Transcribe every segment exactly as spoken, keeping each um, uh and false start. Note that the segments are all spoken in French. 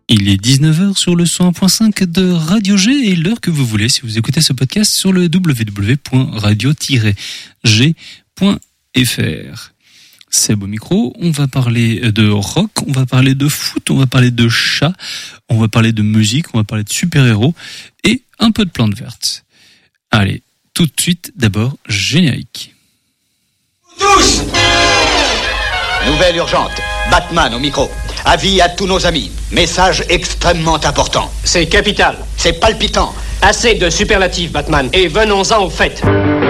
Il est dix-neuf heures sur le cent un point cinq de Radio G et l'heure que vous voulez si vous écoutez ce podcast sur le w w w point radio tiret g point f r. C'est beau micro, on va parler de rock, on va parler de foot, on va parler de chats, on va parler de musique, on va parler de super-héros et un peu de plantes vertes. Allez, tout de suite, d'abord, générique. Tous! Nouvelle urgente, Batman au micro. Avis à tous nos amis. Message extrêmement important. C'est capital. C'est palpitant. Assez de superlatifs, Batman. Et venons-en au fait.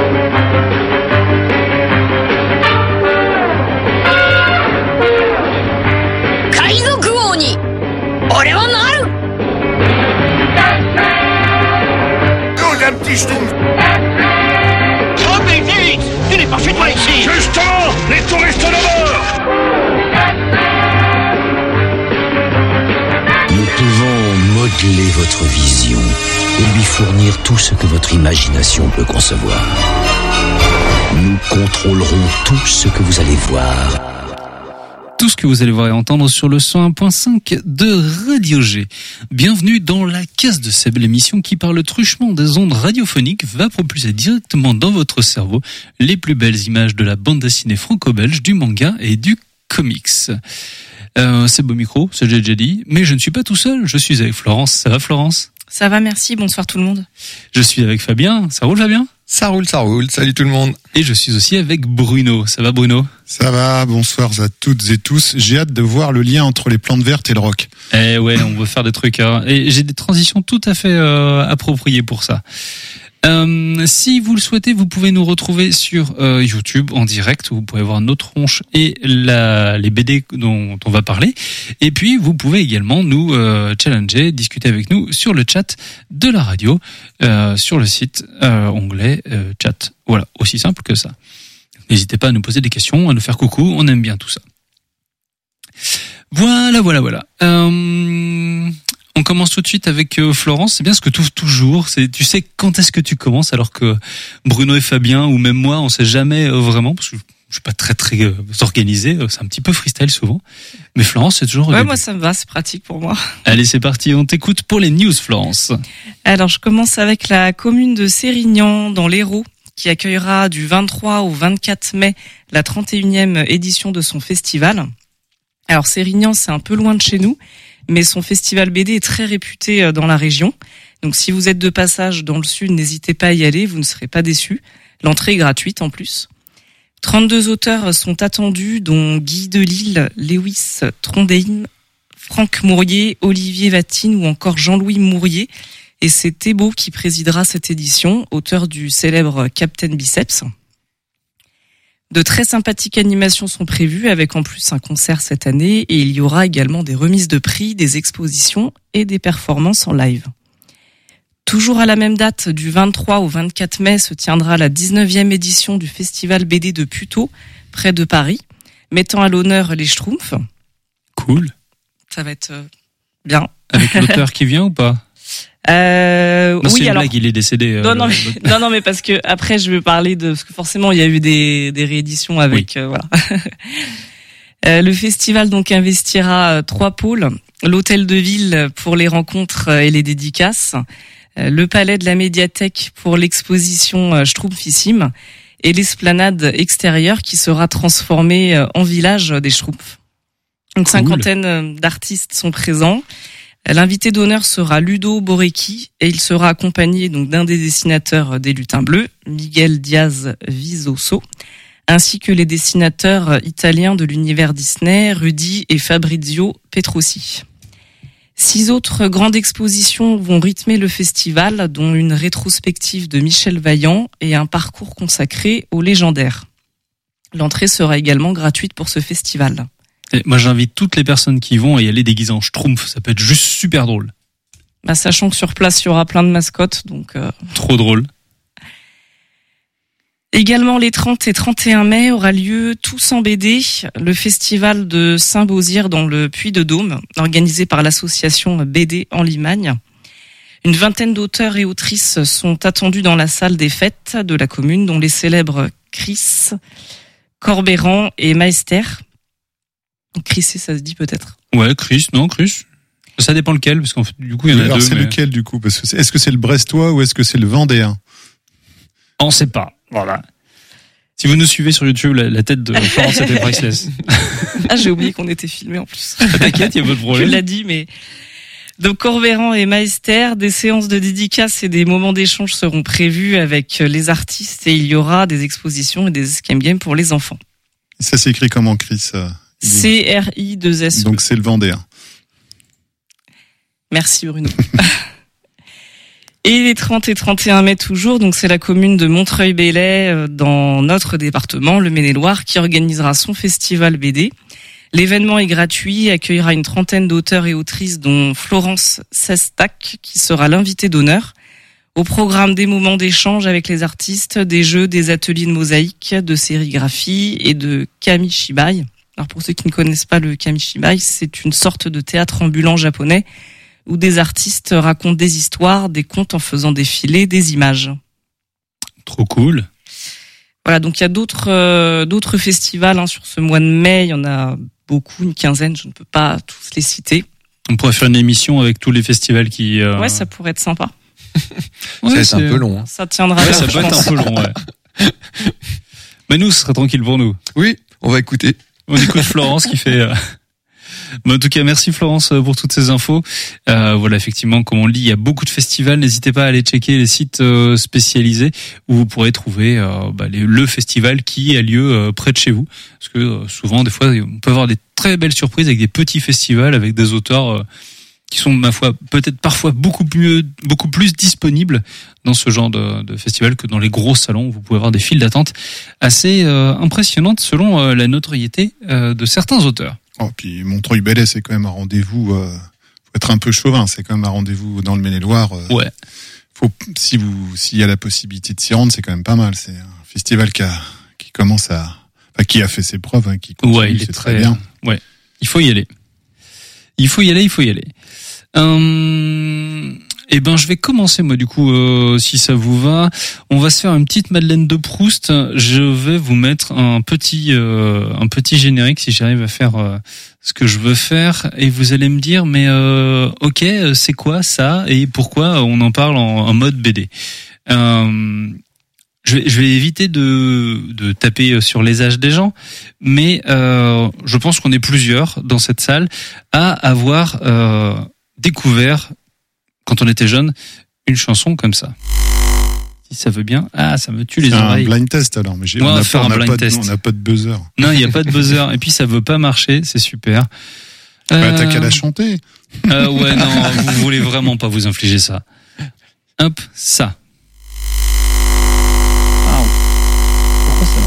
Oh, un petit schtroumpf. Oh, mais vite! Tu n'es pas chez toi ici! Justement, les touristes d'abord. Nous pouvons modeler votre vision et lui fournir tout ce que votre imagination peut concevoir. Nous contrôlerons tout ce que vous allez voir. Tout ce que vous allez voir et entendre sur le cent un point cinq de Radio G. Bienvenue dans la case de Seb, l'émission qui, par le truchement des ondes radiophoniques, va propulser directement dans votre cerveau les plus belles images de la bande dessinée franco-belge, du manga et du comics. Euh, c'est beau micro, c'est j'ai déjà dit, mais je ne suis pas tout seul, je suis avec Florence. Ça va Florence ? Ça va, merci, bonsoir tout le monde. Je suis avec Fabien, ça roule Fabien ? Ça roule, ça roule, salut tout le monde. Et je suis aussi avec Bruno, ça va Bruno ? Ça va, bonsoir à toutes et tous. J'ai hâte de voir le lien entre les plantes vertes et le rock. Eh ouais, on veut faire des trucs, hein. Et j'ai des transitions tout à fait euh, appropriées pour ça. Euh, si vous le souhaitez, vous pouvez nous retrouver sur euh, YouTube en direct. Vous pouvez voir nos tronches et la, les B D dont on va parler. Et puis, vous pouvez également nous euh, challenger, discuter avec nous sur le chat de la radio, euh, sur le site euh, onglet euh, chat. Voilà, aussi simple que ça. N'hésitez pas à nous poser des questions, à nous faire coucou. On aime bien tout ça. Voilà, voilà, voilà. Euh... On commence tout de suite avec euh, Florence. C'est bien ce que tu ouvres toujours. C'est, tu sais quand est-ce que tu commences, alors que Bruno et Fabien ou même moi, on sait jamais euh, vraiment parce que je suis pas très très euh, organisé. C'est un petit peu freestyle souvent. Mais Florence, c'est toujours. Ouais, moi ça me va, c'est pratique pour moi. Allez, c'est parti. On t'écoute pour les news, Florence. Alors, je commence avec la commune de Sérignan dans l'Hérault, qui accueillera du vingt-trois au vingt-quatre mai la trente et unième édition de son festival. Alors, Sérignan, c'est un peu loin de chez nous, mais son festival B D est très réputé dans la région. Donc si vous êtes de passage dans le sud, n'hésitez pas à y aller, vous ne serez pas déçus. L'entrée est gratuite en plus. trente-deux auteurs sont attendus, dont Guy Delisle, Lewis Trondheim, Franck Mourier, Olivier Vatine ou encore Jean-Louis Mourier. Et c'est Thébault qui présidera cette édition, auteur du célèbre Captain Biceps. De très sympathiques animations sont prévues, avec en plus un concert cette année, et il y aura également des remises de prix, des expositions et des performances en live. Toujours à la même date, du vingt-trois au vingt-quatre mai, se tiendra la dix-neuvième édition du festival B D de Puteaux, près de Paris, mettant à l'honneur les Schtroumpfs. Cool. Ça va être bien. Avec l'auteur qui vient ou pas ? Euh, non, oui, c'est une alors. blague, il est décédé. Euh, non, non, mais, non, non, mais parce que après, je vais parler de, parce que forcément, il y a eu des, des rééditions avec, oui. euh, voilà. euh, le festival, donc, investira euh, trois pôles. L'hôtel de ville pour les rencontres et les dédicaces. Euh, le palais de la médiathèque pour l'exposition euh, Schtroumpfissime. Et l'esplanade extérieure qui sera transformée euh, en village des Schtroumpfs. Donc, cool. Cinquantaine d'artistes sont présents. L'invité d'honneur sera Ludo Borecki et il sera accompagné donc d'un des dessinateurs des Lutins Bleus, Miguel Diaz Vizoso, ainsi que les dessinateurs italiens de l'univers Disney, Rudy et Fabrizio Petrosi. Six autres grandes expositions vont rythmer le festival, dont une rétrospective de Michel Vaillant et un parcours consacré aux légendaires. L'entrée sera également gratuite pour ce festival. Et moi, j'invite toutes les personnes qui vont à y aller déguisées en Schtroumpf. Ça peut être juste super drôle. Bah, sachant que sur place, il y aura plein de mascottes, donc... Euh... Trop drôle. Également, les trente et trente et un mai aura lieu Tous en B D, le festival de Saint-Beauzire dans le Puy-de-Dôme, organisé par l'association B D en Limagne. Une vingtaine d'auteurs et autrices sont attendus dans la salle des fêtes de la commune, dont les célèbres Chris, Corbéran et Maester. Chris, ça se dit peut-être. Ouais, Chris, non, Chris. Ça dépend lequel, parce qu'en fait, du coup, il y en a Alors deux. c'est mais... lequel du coup? Parce que c'est- est-ce que c'est le Brestois ou est-ce que c'est le Vendéen? On sait pas. Voilà. Si vous nous suivez sur YouTube, la, la tête de Florence était priceless. Ah, j'ai oublié qu'on était filmé en plus. T'inquiète, il y a pas de Je problème. l'ai dit, mais donc Corvéran et Maester, des séances de dédicaces et des moments d'échange seront prévus avec les artistes et il y aura des expositions et des escape games pour les enfants. Ça s'écrit comment, Chris? euh, C R I deux S. Donc c'est le Vendéen. Merci Bruno. Et les trente et trente et un mai toujours, donc c'est la commune de Montreuil-Bellay euh, dans notre département, le Maine-et-Loire, qui organisera son festival B D. L'événement est gratuit, accueillera une trentaine d'auteurs et autrices dont Florence Sestac qui sera l'invitée d'honneur. Au programme des moments d'échange avec les artistes, des jeux, des ateliers de mosaïque, de sérigraphie et de kamishibai. Alors pour ceux qui ne connaissent pas le kamishibai, c'est une sorte de théâtre ambulant japonais où des artistes racontent des histoires, des contes en faisant défiler des images. Trop cool. Voilà, donc il y a d'autres euh, d'autres festivals hein, sur ce mois de mai, il y en a beaucoup, une quinzaine, je ne peux pas tous les citer. On pourrait faire une émission avec tous les festivals qui... Euh... Ouais, ça pourrait être sympa. Ouais, ça va être c'est- un peu long. Hein. Ça tiendra Ouais, là, ça je peut être pense. un peu long, ouais. Mais nous, ce serait tranquille pour nous. Oui, on va écouter. On écoute Florence qui fait... Euh... Mais en tout cas, merci Florence pour toutes ces infos. Euh, voilà, effectivement, comme on le dit, il y a beaucoup de festivals. N'hésitez pas à aller checker les sites euh, spécialisés où vous pourrez trouver euh, bah, les, le festival qui a lieu euh, près de chez vous. Parce que euh, souvent, des fois, on peut avoir des très belles surprises avec des petits festivals, avec des auteurs euh, qui sont, ma foi, peut-être parfois beaucoup plus, beaucoup plus disponibles dans ce genre de, de festival que dans les gros salons où vous pouvez avoir des files d'attente assez euh, impressionnantes selon euh, la notoriété euh, de certains auteurs. Oh, puis Montreuil-Bellay, c'est quand même un rendez-vous. Euh, faut être un peu chauvin, c'est quand même un rendez-vous dans le Maine-et-Loire. Euh, Ouais. Faut, si vous, s'il y a la possibilité de s'y rendre, c'est quand même pas mal. C'est un festival qui a, qui commence à, enfin, qui a fait ses preuves, hein, qui continue, Ouais, il est c'est très très bien. Ouais, il faut y aller. Il faut y aller, il faut y aller. Hum, eh ben, je vais commencer moi du coup, euh, si ça vous va. On va se faire une petite Madeleine de Proust. Je vais vous mettre un petit, euh, un petit générique si j'arrive à faire euh, ce que je veux faire, et vous allez me dire, mais euh, ok, c'est quoi ça et pourquoi on en parle en, en mode B D. Hum, Je vais, je vais éviter de, de taper sur les âges des gens, mais euh, je pense qu'on est plusieurs dans cette salle à avoir euh, découvert, quand on était jeune, une chanson comme ça. Si ça veut bien. Ah, ça me tue les C'est un oreilles. blind test alors, mais j'ai, Ouais, on on va n'a faire pas, un on n'a blind pas, de- test. on n'a pas de buzzer. Non, il n'y a pas de buzzer. Et puis ça veut pas marcher, c'est super. Bah, Euh, t'as qu'à la chanter. euh, ouais, non, vous voulez vraiment pas vous infliger ça. Hop, ça. Pourquoi ça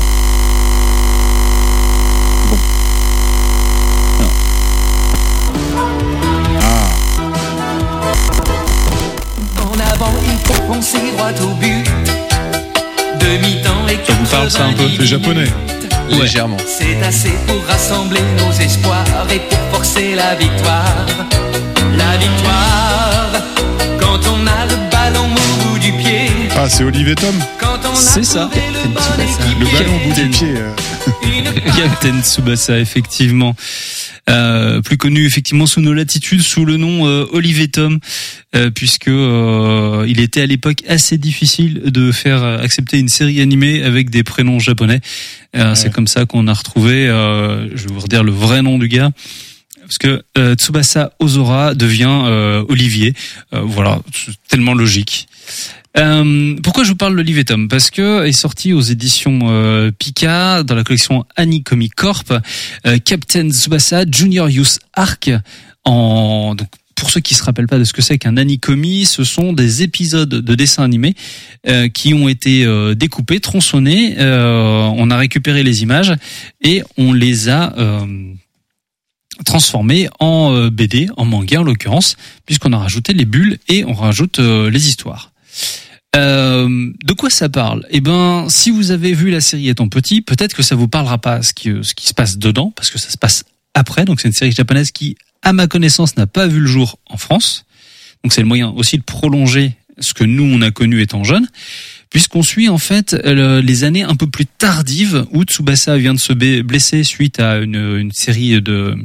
En avant, il faut foncer droit au but. Demi-temps et Ça vous parle, ça, un peu? C'est japonais. Ouais. Légèrement. C'est assez pour rassembler nos espoirs et pour forcer la victoire. La victoire, quand on a le ballon au bout du pied. Ah, c'est Olivier Tom. Quand on a C'est ça. trouvé le bon Le équipier. ballon au bout du pied. euh. Captain Tsubasa, effectivement. Euh, plus connu effectivement sous nos latitudes, sous le nom euh, Olivier Tom, euh, puisque euh, il était à l'époque assez difficile de faire accepter une série animée avec des prénoms japonais. Euh, Ouais. C'est comme ça qu'on a retrouvé, euh, je vais vous redire le vrai nom du gars, parce que euh, Tsubasa Ozora devient euh, Olivier. Euh, voilà, c'est tellement logique. Euh, pourquoi je vous parle d'Olivier Tom? Parce que est sorti aux éditions euh, Pika dans la collection Anikomi Corp euh, Captain Tsubasa Junior Youth Arc. En donc pour ceux qui se rappellent pas de ce que c'est qu'un Anikomi, ce sont des épisodes de dessins animés euh, qui ont été euh, découpés, tronçonnés. Euh, on a récupéré les images et on les a euh, transformés en euh, B D, en manga en l'occurrence, puisqu'on a rajouté les bulles et on rajoute euh, les histoires. Euh, de quoi ça parle? Eh ben, si vous avez vu la série étant petit, peut-être que ça vous parlera pas ce qui, ce qui se passe dedans, parce que ça se passe après. Donc c'est une série japonaise qui, à ma connaissance, n'a pas vu le jour en France. Donc c'est le moyen aussi de prolonger ce que nous on a connu étant jeunes, puisqu'on suit en fait le, les années un peu plus tardives où Tsubasa vient de se blesser suite à une, une série de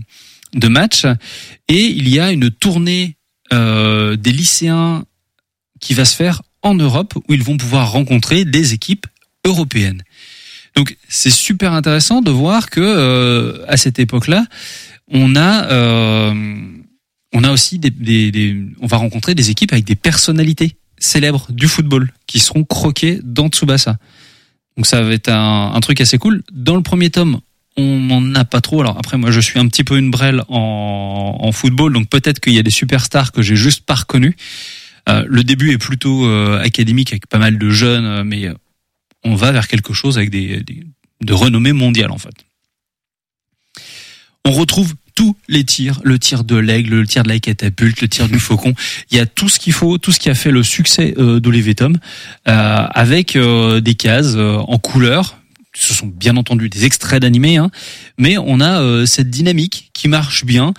de matchs, et il y a une tournée euh, des lycéens qui va se faire en Europe, où ils vont pouvoir rencontrer des équipes européennes. Donc c'est super intéressant de voir que euh, à cette époque-là, on a euh, on a aussi des, des, des on va rencontrer des équipes avec des personnalités célèbres du football qui seront croquées dans Tsubasa. Donc ça va être un, un truc assez cool. Dans le premier tome, on n'en a pas trop. Alors après, moi, je suis un petit peu une brêle en, en football, donc peut-être qu'il y a des superstars que j'ai juste pas reconnus. Euh, le début est plutôt euh, académique avec pas mal de jeunes, mais on va vers quelque chose avec des, des de renommée mondiale en fait. On retrouve tous les tirs, le tir de l'aigle, le tir de la catapulte, le tir du faucon. Il y a tout ce qu'il faut, tout ce qui a fait le succès euh, d'Olivier Tom, euh, avec euh, des cases euh, en couleur. Ce sont bien entendu des extraits d'animés, hein, mais on a euh, cette dynamique qui marche bien.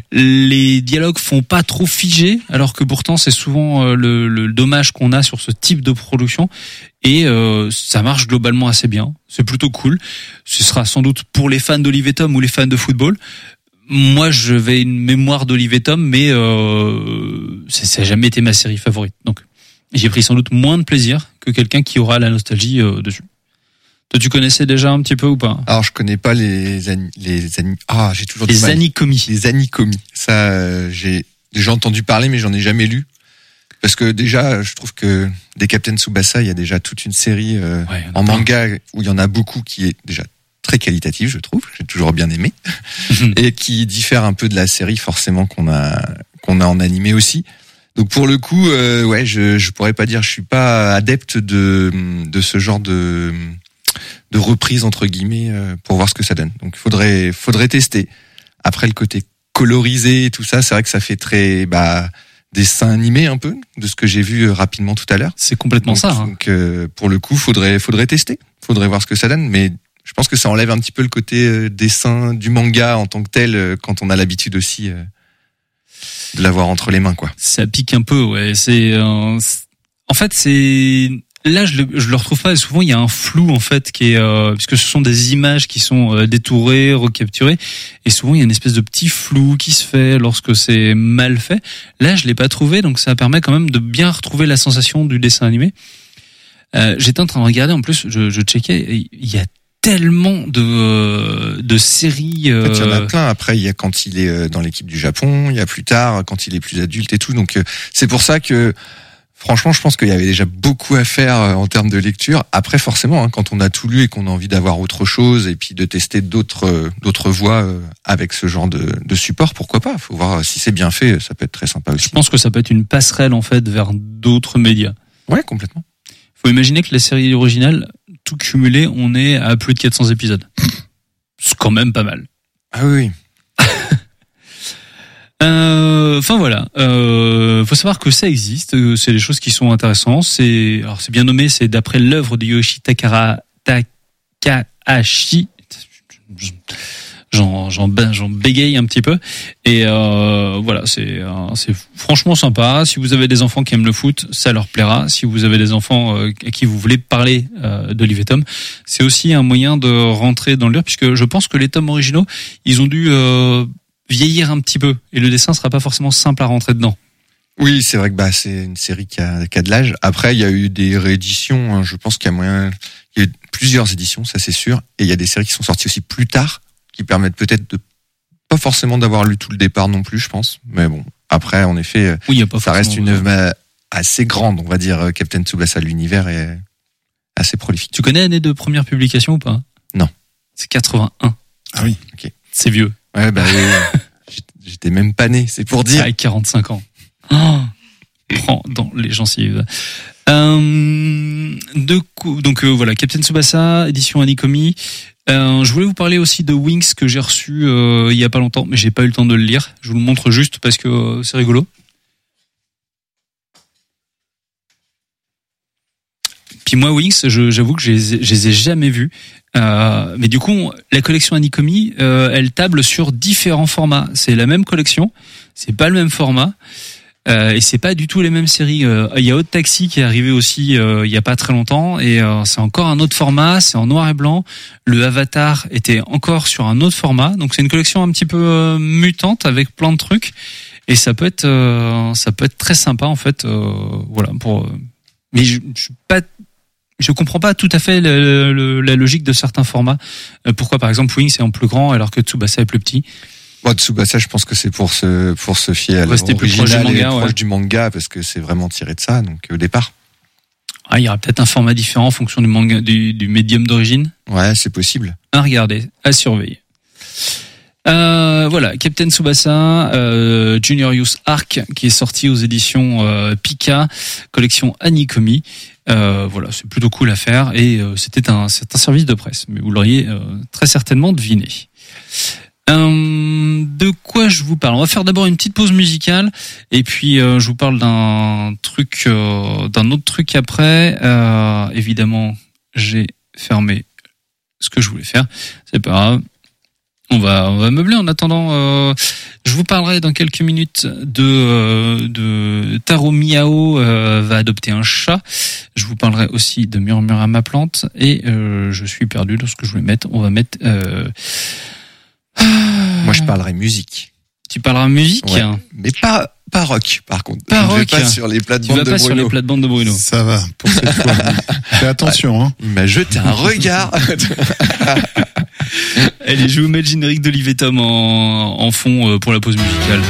Les dialogues font pas trop figer, alors que pourtant c'est souvent euh, le, le dommage qu'on a sur ce type de production. Et euh, ça marche globalement assez bien. C'est plutôt cool. Ce sera sans doute pour les fans d'Olivier Tom ou les fans de football. Moi, je vais une mémoire d'Olivier Tom, mais euh, ça, ça a jamais été ma série favorite. Donc, j'ai pris sans doute moins de plaisir que quelqu'un qui aura la nostalgie euh, dessus. Toi, tu connaissais déjà un petit peu ou pas? Alors, je connais pas les ani- les ani- ah, j'ai toujours les du mal. Anikomi. Les Anikomi. Ça, euh, j'ai déjà entendu parler, mais j'en ai jamais lu. Parce que déjà, je trouve que des Captain Tsubasa, il y a déjà toute une série euh, ouais, en manga où il y en a beaucoup qui est déjà très qualitative, je trouve. J'ai toujours bien aimé et qui diffère un peu de la série forcément qu'on a qu'on a en animé aussi. Donc pour le coup, euh, ouais, je je pourrais pas dire, je suis pas adepte de de ce genre de de reprise entre guillemets euh, pour voir ce que ça donne. Donc faudrait faudrait tester. Après le côté colorisé et tout ça, c'est vrai que ça fait très bah dessin animé un peu de ce que j'ai vu rapidement tout à l'heure. C'est complètement donc, ça. Hein. Donc euh, pour le coup, faudrait faudrait tester, faudrait voir ce que ça donne. Mais je pense que ça enlève un petit peu le côté euh, dessin du manga en tant que tel euh, quand on a l'habitude aussi euh, de l'avoir entre les mains, quoi. Ça pique un peu, ouais. C'est, euh, c'est... en fait, c'est là, je le, je le retrouve pas. Et souvent, il y a un flou en fait qui est, euh, puisque ce sont des images qui sont euh, détourées, recapturées, et souvent il y a une espèce de petit flou qui se fait lorsque c'est mal fait. Là, je l'ai pas trouvé, donc ça permet quand même de bien retrouver la sensation du dessin animé. Euh, j'étais en train de regarder, en plus, je, je checkais, il y a tellement de de séries. Euh... En fait, il y en a plein. Après, il y a quand il est dans l'équipe du Japon, il y a plus tard quand il est plus adulte et tout. Donc c'est pour ça que franchement, je pense qu'il y avait déjà beaucoup à faire en termes de lecture. Après, forcément, hein, quand on a tout lu et qu'on a envie d'avoir autre chose et puis de tester d'autres d'autres voies avec ce genre de, de support, pourquoi pas? Faut voir si c'est bien fait. Ça peut être très sympa aussi. Je pense que ça peut être une passerelle en fait vers d'autres médias. Ouais, complètement. Faut imaginer que la série originale, tout cumulé, on est à plus de quatre cents épisodes. C'est quand même pas mal. Ah oui. euh, enfin voilà. Euh, faut savoir que ça existe. C'est des choses qui sont intéressantes. C'est, alors c'est bien nommé. C'est d'après l'œuvre de Yoshi Takara Takahashi. J'en, j'en, j'en bégaye un petit peu. Et euh, voilà, c'est, c'est franchement sympa. Si vous avez des enfants qui aiment le foot, ça leur plaira. Si vous avez des enfants à qui vous voulez parler euh, d'Olivier Tom, c'est aussi un moyen de rentrer dans le dur, puisque je pense que les tomes originaux, ils ont dû euh, vieillir un petit peu, et le dessin sera pas forcément simple à rentrer dedans. Oui, c'est vrai que bah c'est une série qui a, qui a de l'âge. Après, il y a eu des rééditions. Hein, je pense qu'il y a moyen. Il y a eu plusieurs éditions, ça c'est sûr. Et il y a des séries qui sont sorties aussi plus tard, qui permettent peut-être de pas forcément d'avoir lu tout le départ non plus, je pense. Mais bon, après, en effet, oui, y a pas ça reste une œuvre assez grande, on va dire. Captain Tsubasa, l'univers est assez prolifique. Tu connais l'année de première publication ou pas? Non. C'est quatre-vingt-un. Ah oui. Ok. C'est vieux. Ouais, bah oui. J'étais même pas né, c'est pour dire. Avec quarante-cinq ans. Oh, prends dans les gencives. Euh, de coup, donc euh, voilà, Captain Tsubasa, édition Anikomi. Euh, je voulais vous parler aussi de Wings que j'ai reçu euh, il y a pas longtemps, mais j'ai pas eu le temps de le lire. Je vous le montre juste parce que euh, c'est rigolo. Puis moi, Wings, je, j'avoue que je les, ai, je les ai jamais vus. Euh, mais du coup, la collection Anikomi, euh, elle table sur différents formats. C'est la même collection, c'est pas le même format. Euh, et c'est pas du tout les mêmes séries. Euh, il y a Haute Taxi qui est arrivé aussi euh, il y a pas très longtemps et euh, c'est encore un autre format, c'est en noir et blanc. Le Avatar était encore sur un autre format, donc c'est une collection un petit peu euh, mutante avec plein de trucs et ça peut être euh, ça peut être très sympa en fait. Euh, voilà pour. Euh, mais je, je suis pas. Je comprends pas tout à fait le, le, la logique de certains formats. Euh, pourquoi par exemple Wings est en plus grand alors que Tsubasa est plus petit? Bon, Tsubasa, je pense que c'est pour se pour se fier à Rester plus proche du manga, et proche ouais. du manga parce que c'est vraiment tiré de ça. Donc au départ. Ah, il y aura peut-être un format différent en fonction du manga, du, du médium d'origine. Ouais, c'est possible. À regarder, à surveiller. Euh, voilà, Captain Tsubasa, euh, Junior Youth Arc, qui est sorti aux éditions euh, Pika, collection Anikomi. Euh, voilà, c'est plutôt cool à faire et euh, c'était un, c'est un service de presse, mais vous l'auriez euh, très certainement deviné. Euh, de quoi je vous parle? On va faire d'abord une petite pause musicale et puis euh, je vous parle d'un truc, euh, d'un autre truc après. Euh, évidemment, j'ai fermé ce que je voulais faire. C'est pas grave. On va, on va meubler en attendant. Euh, je vous parlerai dans quelques minutes de, euh, de Taro Miyao euh, va adopter un chat. Je vous parlerai aussi de Murmure à ma plante et euh, je suis perdu dans ce que je voulais mettre. On va mettre. Euh, Moi, je parlerai musique. Tu parleras musique, ouais, mais pas pas rock. Par contre, pas je ne rock. vais pas sur les plates-bandes de Bruno. Tu vas pas Bruno. sur les plates-bandes de Bruno. Ça va pour cette fois. Fais attention, hein. Il m'a jeté un regard. Allez, je vais vous mettre le générique d'Olivier Tom en, en fond pour la pause musicale.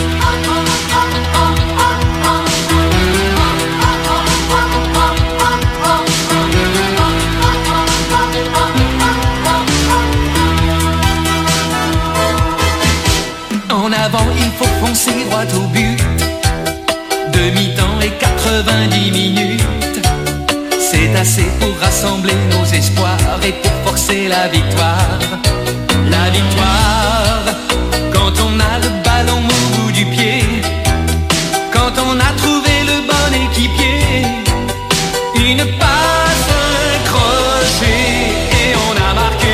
En avant, il faut foncer droit au but. Demi-temps et quatre-vingt-dix minutes. C'est assez pour rassembler nos espoirs et pour forcer la victoire. La victoire, quand on a le ballon au bout du pied, quand on a trouvé le bon équipier, une passe, un crochet et on a marqué.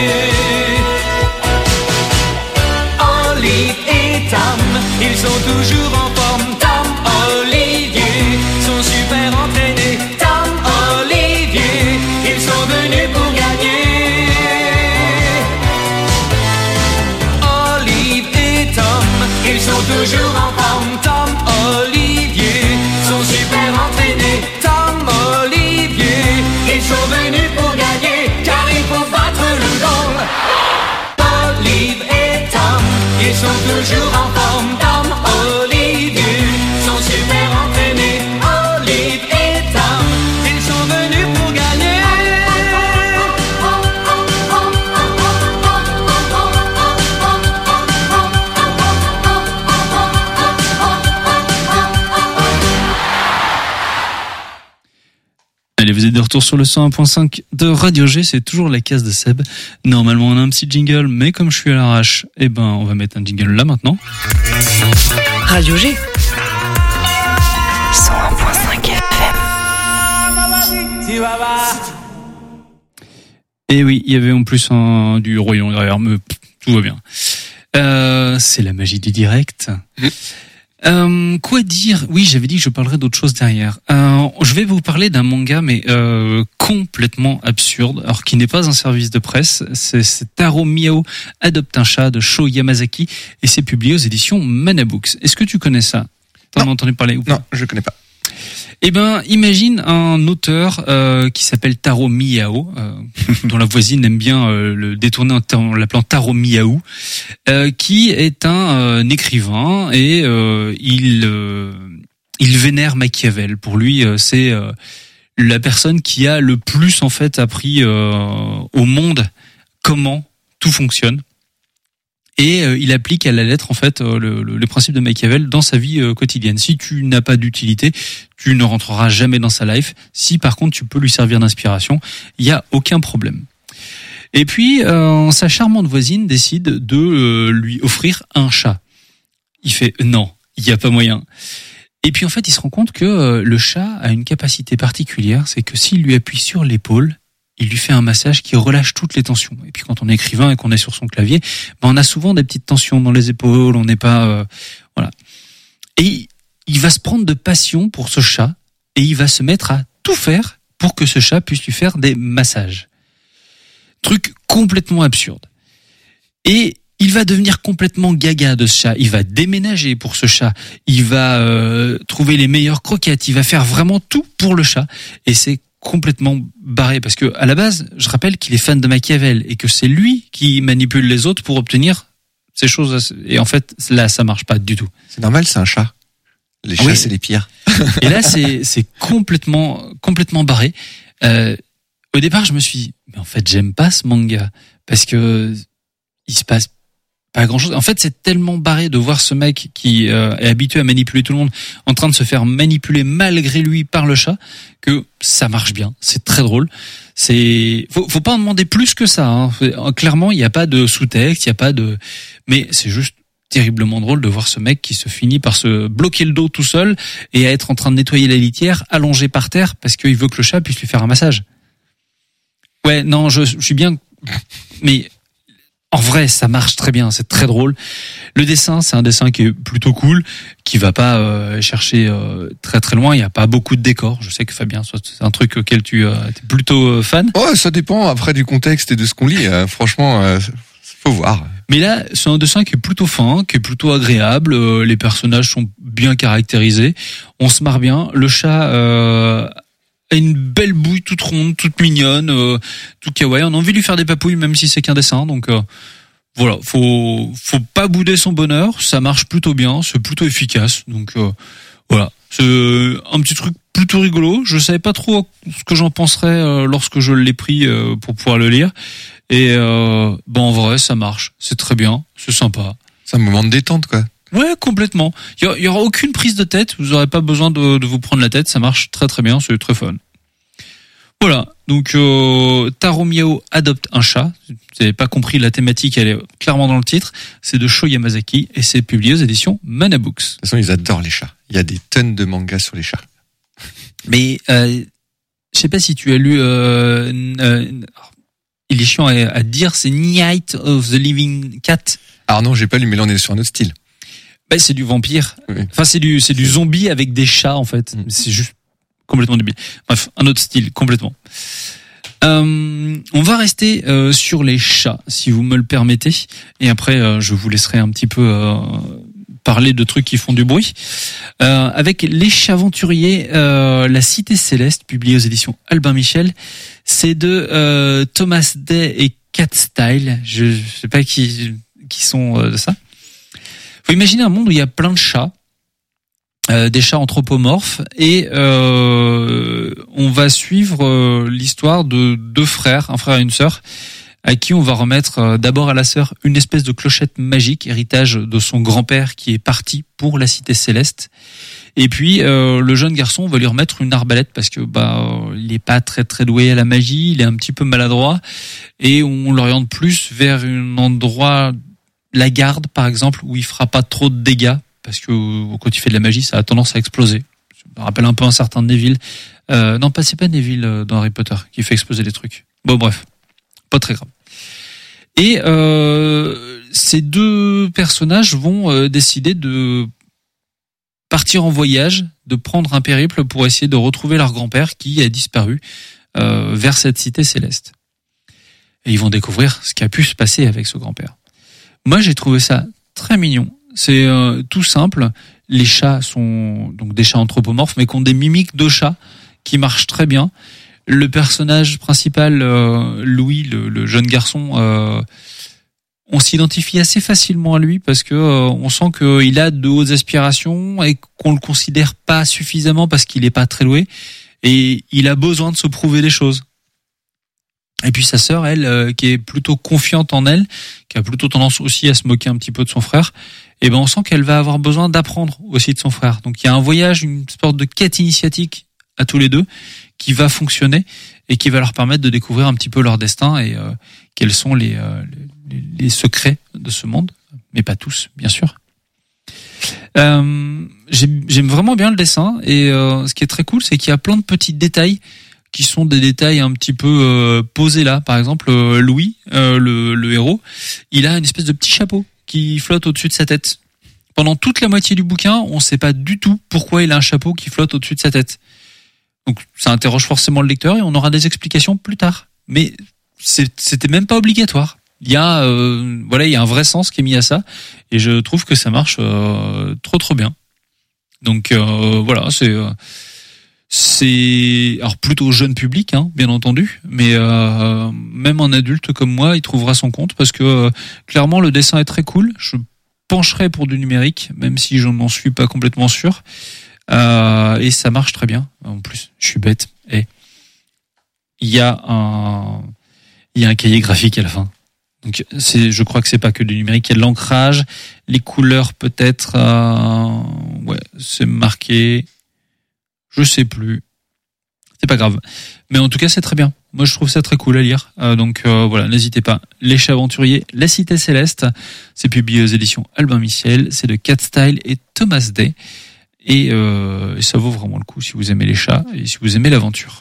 Olive et Tam, ils sont toujours en forme. Tam, Olivier, sont super entraînés. Tam, Olivier, ils sont venus pour gagner. Olive et Tom, ils sont toujours en forme. Tom, Olivier, sont super entraînés. Tom, Olivier, ils sont venus pour gagner, car il faut battre le goal. Olive et Tom, ils sont toujours en forme. Tom, Olivier, sont super entraînés. Olive et Tom, ils sont venus pour gagner. Allez, vous êtes de retour sur le cent un point cinq de Radio G, c'est toujours la case de Seb. Normalement, on a un petit jingle, mais comme je suis à l'arrache, eh ben, on va mettre un jingle là maintenant. Radio G. cent un point cinq F M. Et oui, il y avait en plus un, du royaume derrière, mais pff, tout va bien. Euh, c'est la magie du direct. Mmh. Euh, quoi dire? Oui, j'avais dit que je parlerais d'autre chose derrière. Euh, je vais vous parler d'un manga, mais euh, complètement absurde, alors qui n'est pas un service de presse. C'est, c'est Taro Miyao adopte un chat de Sho Yamazaki et c'est publié aux éditions Manabooks. Est-ce que tu connais ça? T'en as entendu parler ou pas? Non, je connais pas. Eh ben, imagine un auteur euh, qui s'appelle Taro Miyao, euh, dont la voisine aime bien euh, le détourner en, en l'appelant Taro Miyao, euh, qui est un, euh, un écrivain et euh, il euh, il vénère Machiavel. Pour lui, euh, c'est euh, la personne qui a le plus en fait appris euh, au monde comment tout fonctionne. Et euh, il applique à la lettre en fait euh, le, le, le principe de Machiavel dans sa vie euh, quotidienne. Si tu n'as pas d'utilité, tu ne rentreras jamais dans sa life. Si par contre tu peux lui servir d'inspiration, il y a aucun problème. Et puis euh, sa charmante voisine décide de euh, lui offrir un chat. Il fait non, il y a pas moyen. Et puis en fait il se rend compte que euh, le chat a une capacité particulière, c'est que s'il lui appuie sur l'épaule, il lui fait un massage qui relâche toutes les tensions. Et puis quand on est écrivain et qu'on est sur son clavier, ben on a souvent des petites tensions dans les épaules, on n'est pas... Euh, voilà. Et il va se prendre de passion pour ce chat et il va se mettre à tout faire pour que ce chat puisse lui faire des massages. Truc complètement absurde. Et il va devenir complètement gaga de ce chat. Il va déménager pour ce chat. Il va euh, trouver les meilleures croquettes. Il va faire vraiment tout pour le chat. Et c'est complètement barré parce que à la base, je rappelle qu'il est fan de Machiavel et que c'est lui qui manipule les autres pour obtenir ces choses. Et en fait, là, ça marche pas du tout. C'est normal, c'est un chat. Les chats, Oui. c'est les pires. Et là, c'est c'est complètement complètement barré. Euh, au départ, je me suis dit, mais en fait, j'aime pas ce manga parce que il se passe pas grand chose. En fait, c'est tellement barré de voir ce mec qui euh, est habitué à manipuler tout le monde en train de se faire manipuler malgré lui par le chat que ça marche bien. C'est très drôle. C'est faut, faut pas en demander plus que ça. Hein. Clairement, il n'y a pas de sous-texte, il y a pas de. Mais c'est juste terriblement drôle de voir ce mec qui se finit par se bloquer le dos tout seul et à être en train de nettoyer la litière, allongé par terre parce qu'il veut que le chat puisse lui faire un massage. Ouais, non, je, je suis bien, mais. En vrai, ça marche très bien, c'est très drôle. Le dessin, c'est un dessin qui est plutôt cool, qui va pas euh, chercher euh, très très loin. Il y a pas beaucoup de décors. Je sais que Fabien, c'est un truc auquel tu euh, es plutôt euh, fan. Oh, ça dépend après du contexte et de ce qu'on lit. Euh, franchement, euh, faut voir. Mais là, c'est un dessin qui est plutôt fin, qui est plutôt agréable. Euh, les personnages sont bien caractérisés. On se marre bien. Le chat. Euh, a une belle bouille toute ronde, toute mignonne, euh, toute kawaii. On a envie de lui faire des papouilles même si c'est qu'un dessin. Donc euh, voilà, faut faut pas bouder son bonheur. Ça marche plutôt bien, c'est plutôt efficace. Donc euh, voilà, c'est un petit truc plutôt rigolo. Je savais pas trop ce que j'en penserais euh, lorsque je l'ai pris euh, pour pouvoir le lire. Et euh, ben en vrai, ça marche. C'est très bien, c'est sympa. C'est un moment de détente, quoi. Ouais, complètement. Il y, y aura aucune prise de tête. Vous aurez pas besoin de, de vous prendre la tête. Ça marche très très bien. C'est très fun. Voilà. Donc euh, Taro Miao adopte un chat. Vous n'avez pas compris la thématique. Elle est clairement dans le titre. C'est de Sho Yamazaki et c'est publié aux éditions Mana Books. De toute façon, ils adorent les chats. Il y a des tonnes de mangas sur les chats. Mais euh, je sais pas si tu as lu. Euh, euh, il est chiant à, à dire. C'est Night of the Living Cat. Alors non, j'ai pas lu, mais là on est sur un autre style. Bah, c'est du vampire. Oui. Enfin, c'est du, c'est du zombie avec des chats, en fait. Mm. C'est juste complètement débile. Bref, un autre style, complètement. Euh, on va rester euh, sur les chats, si vous me le permettez. Et après, euh, je vous laisserai un petit peu euh, parler de trucs qui font du bruit. Euh, avec Les Chats Aventuriers, euh, La Cité Céleste, publié aux éditions Albin Michel. C'est de euh, Thomas Day et Cat Style. Je, je sais pas qui, qui sont euh, de ça. Faut imaginer un monde où il y a plein de chats, euh, des chats anthropomorphes, et euh, on va suivre euh, l'histoire de deux frères, un frère et une sœur, à qui on va remettre euh, d'abord à la sœur une espèce de clochette magique, héritage de son grand-père qui est parti pour la Cité Céleste. Et puis euh, le jeune garçon, on va lui remettre une arbalète parce que bah euh, il est pas très très doué à la magie, il est un petit peu maladroit, et on l'oriente plus vers un endroit, la garde par exemple, où il fera pas trop de dégâts parce que quand il fait de la magie, ça a tendance à exploser. Ça me rappelle un peu un certain Neville. Euh, non, pas c'est pas Neville euh, dans Harry Potter qui fait exploser les trucs. Bon bref, pas très grave. Et euh, ces deux personnages vont euh, décider de partir en voyage, de prendre un périple pour essayer de retrouver leur grand-père qui a disparu euh, vers cette cité céleste. Et ils vont découvrir ce qui a pu se passer avec ce grand-père. Moi, j'ai trouvé ça très mignon. C'est euh, tout simple. Les chats sont donc des chats anthropomorphes, mais qui ont des mimiques de chats qui marchent très bien. Le personnage principal, euh, Louis, le, le jeune garçon, euh, on s'identifie assez facilement à lui parce que euh, on sent qu'il a de hautes aspirations et qu'on le considère pas suffisamment parce qu'il est pas très doué et il a besoin de se prouver des choses. Et puis sa sœur, elle, euh, qui est plutôt confiante en elle, qui a plutôt tendance aussi à se moquer un petit peu de son frère, et ben on sent qu'elle va avoir besoin d'apprendre aussi de son frère. Donc il y a un voyage, une sorte de quête initiatique à tous les deux qui va fonctionner et qui va leur permettre de découvrir un petit peu leur destin et euh, quels sont les, euh, les, les secrets de ce monde, mais pas tous, bien sûr. Euh, j'aime, j'aime vraiment bien le dessin et euh, ce qui est très cool, c'est qu'il y a plein de petits détails qui sont des détails un petit peu euh, posés là. Par exemple, euh, Louis, euh, le, le héros, il a une espèce de petit chapeau qui flotte au-dessus de sa tête Pendant toute la moitié du bouquin, on ne sait pas du tout pourquoi il a un chapeau qui flotte au-dessus de sa tête. Donc ça interroge forcément le lecteur et on aura des explications plus tard. Mais c'est, c'était même pas obligatoire. Il y a euh, voilà, il y a un vrai sens qui est mis à ça et je trouve que ça marche euh, trop trop bien. Donc euh, voilà, c'est euh, c'est alors plutôt jeune public, hein, bien entendu, mais euh, même un adulte comme moi, il trouvera son compte parce que euh, clairement le dessin est très cool. Je pencherai pour du numérique, même si je n'en suis pas complètement sûr. Euh, et ça marche très bien. En plus, je suis bête. Et il y a un, il y a un cahier graphique à la fin. Donc, c'est, je crois que c'est pas que du numérique. Il y a de l'ancrage, les couleurs peut-être. Euh, ouais, c'est marqué. Je sais plus. C'est pas grave. Mais en tout cas, c'est très bien. Moi, je trouve ça très cool à lire. Euh, donc euh, voilà, n'hésitez pas. Les Chats Aventuriers, La Cité Céleste. C'est publié aux éditions Albin Michel. C'est de Cat Style et Thomas Day. Et, euh, et ça vaut vraiment le coup si vous aimez les chats et si vous aimez l'aventure.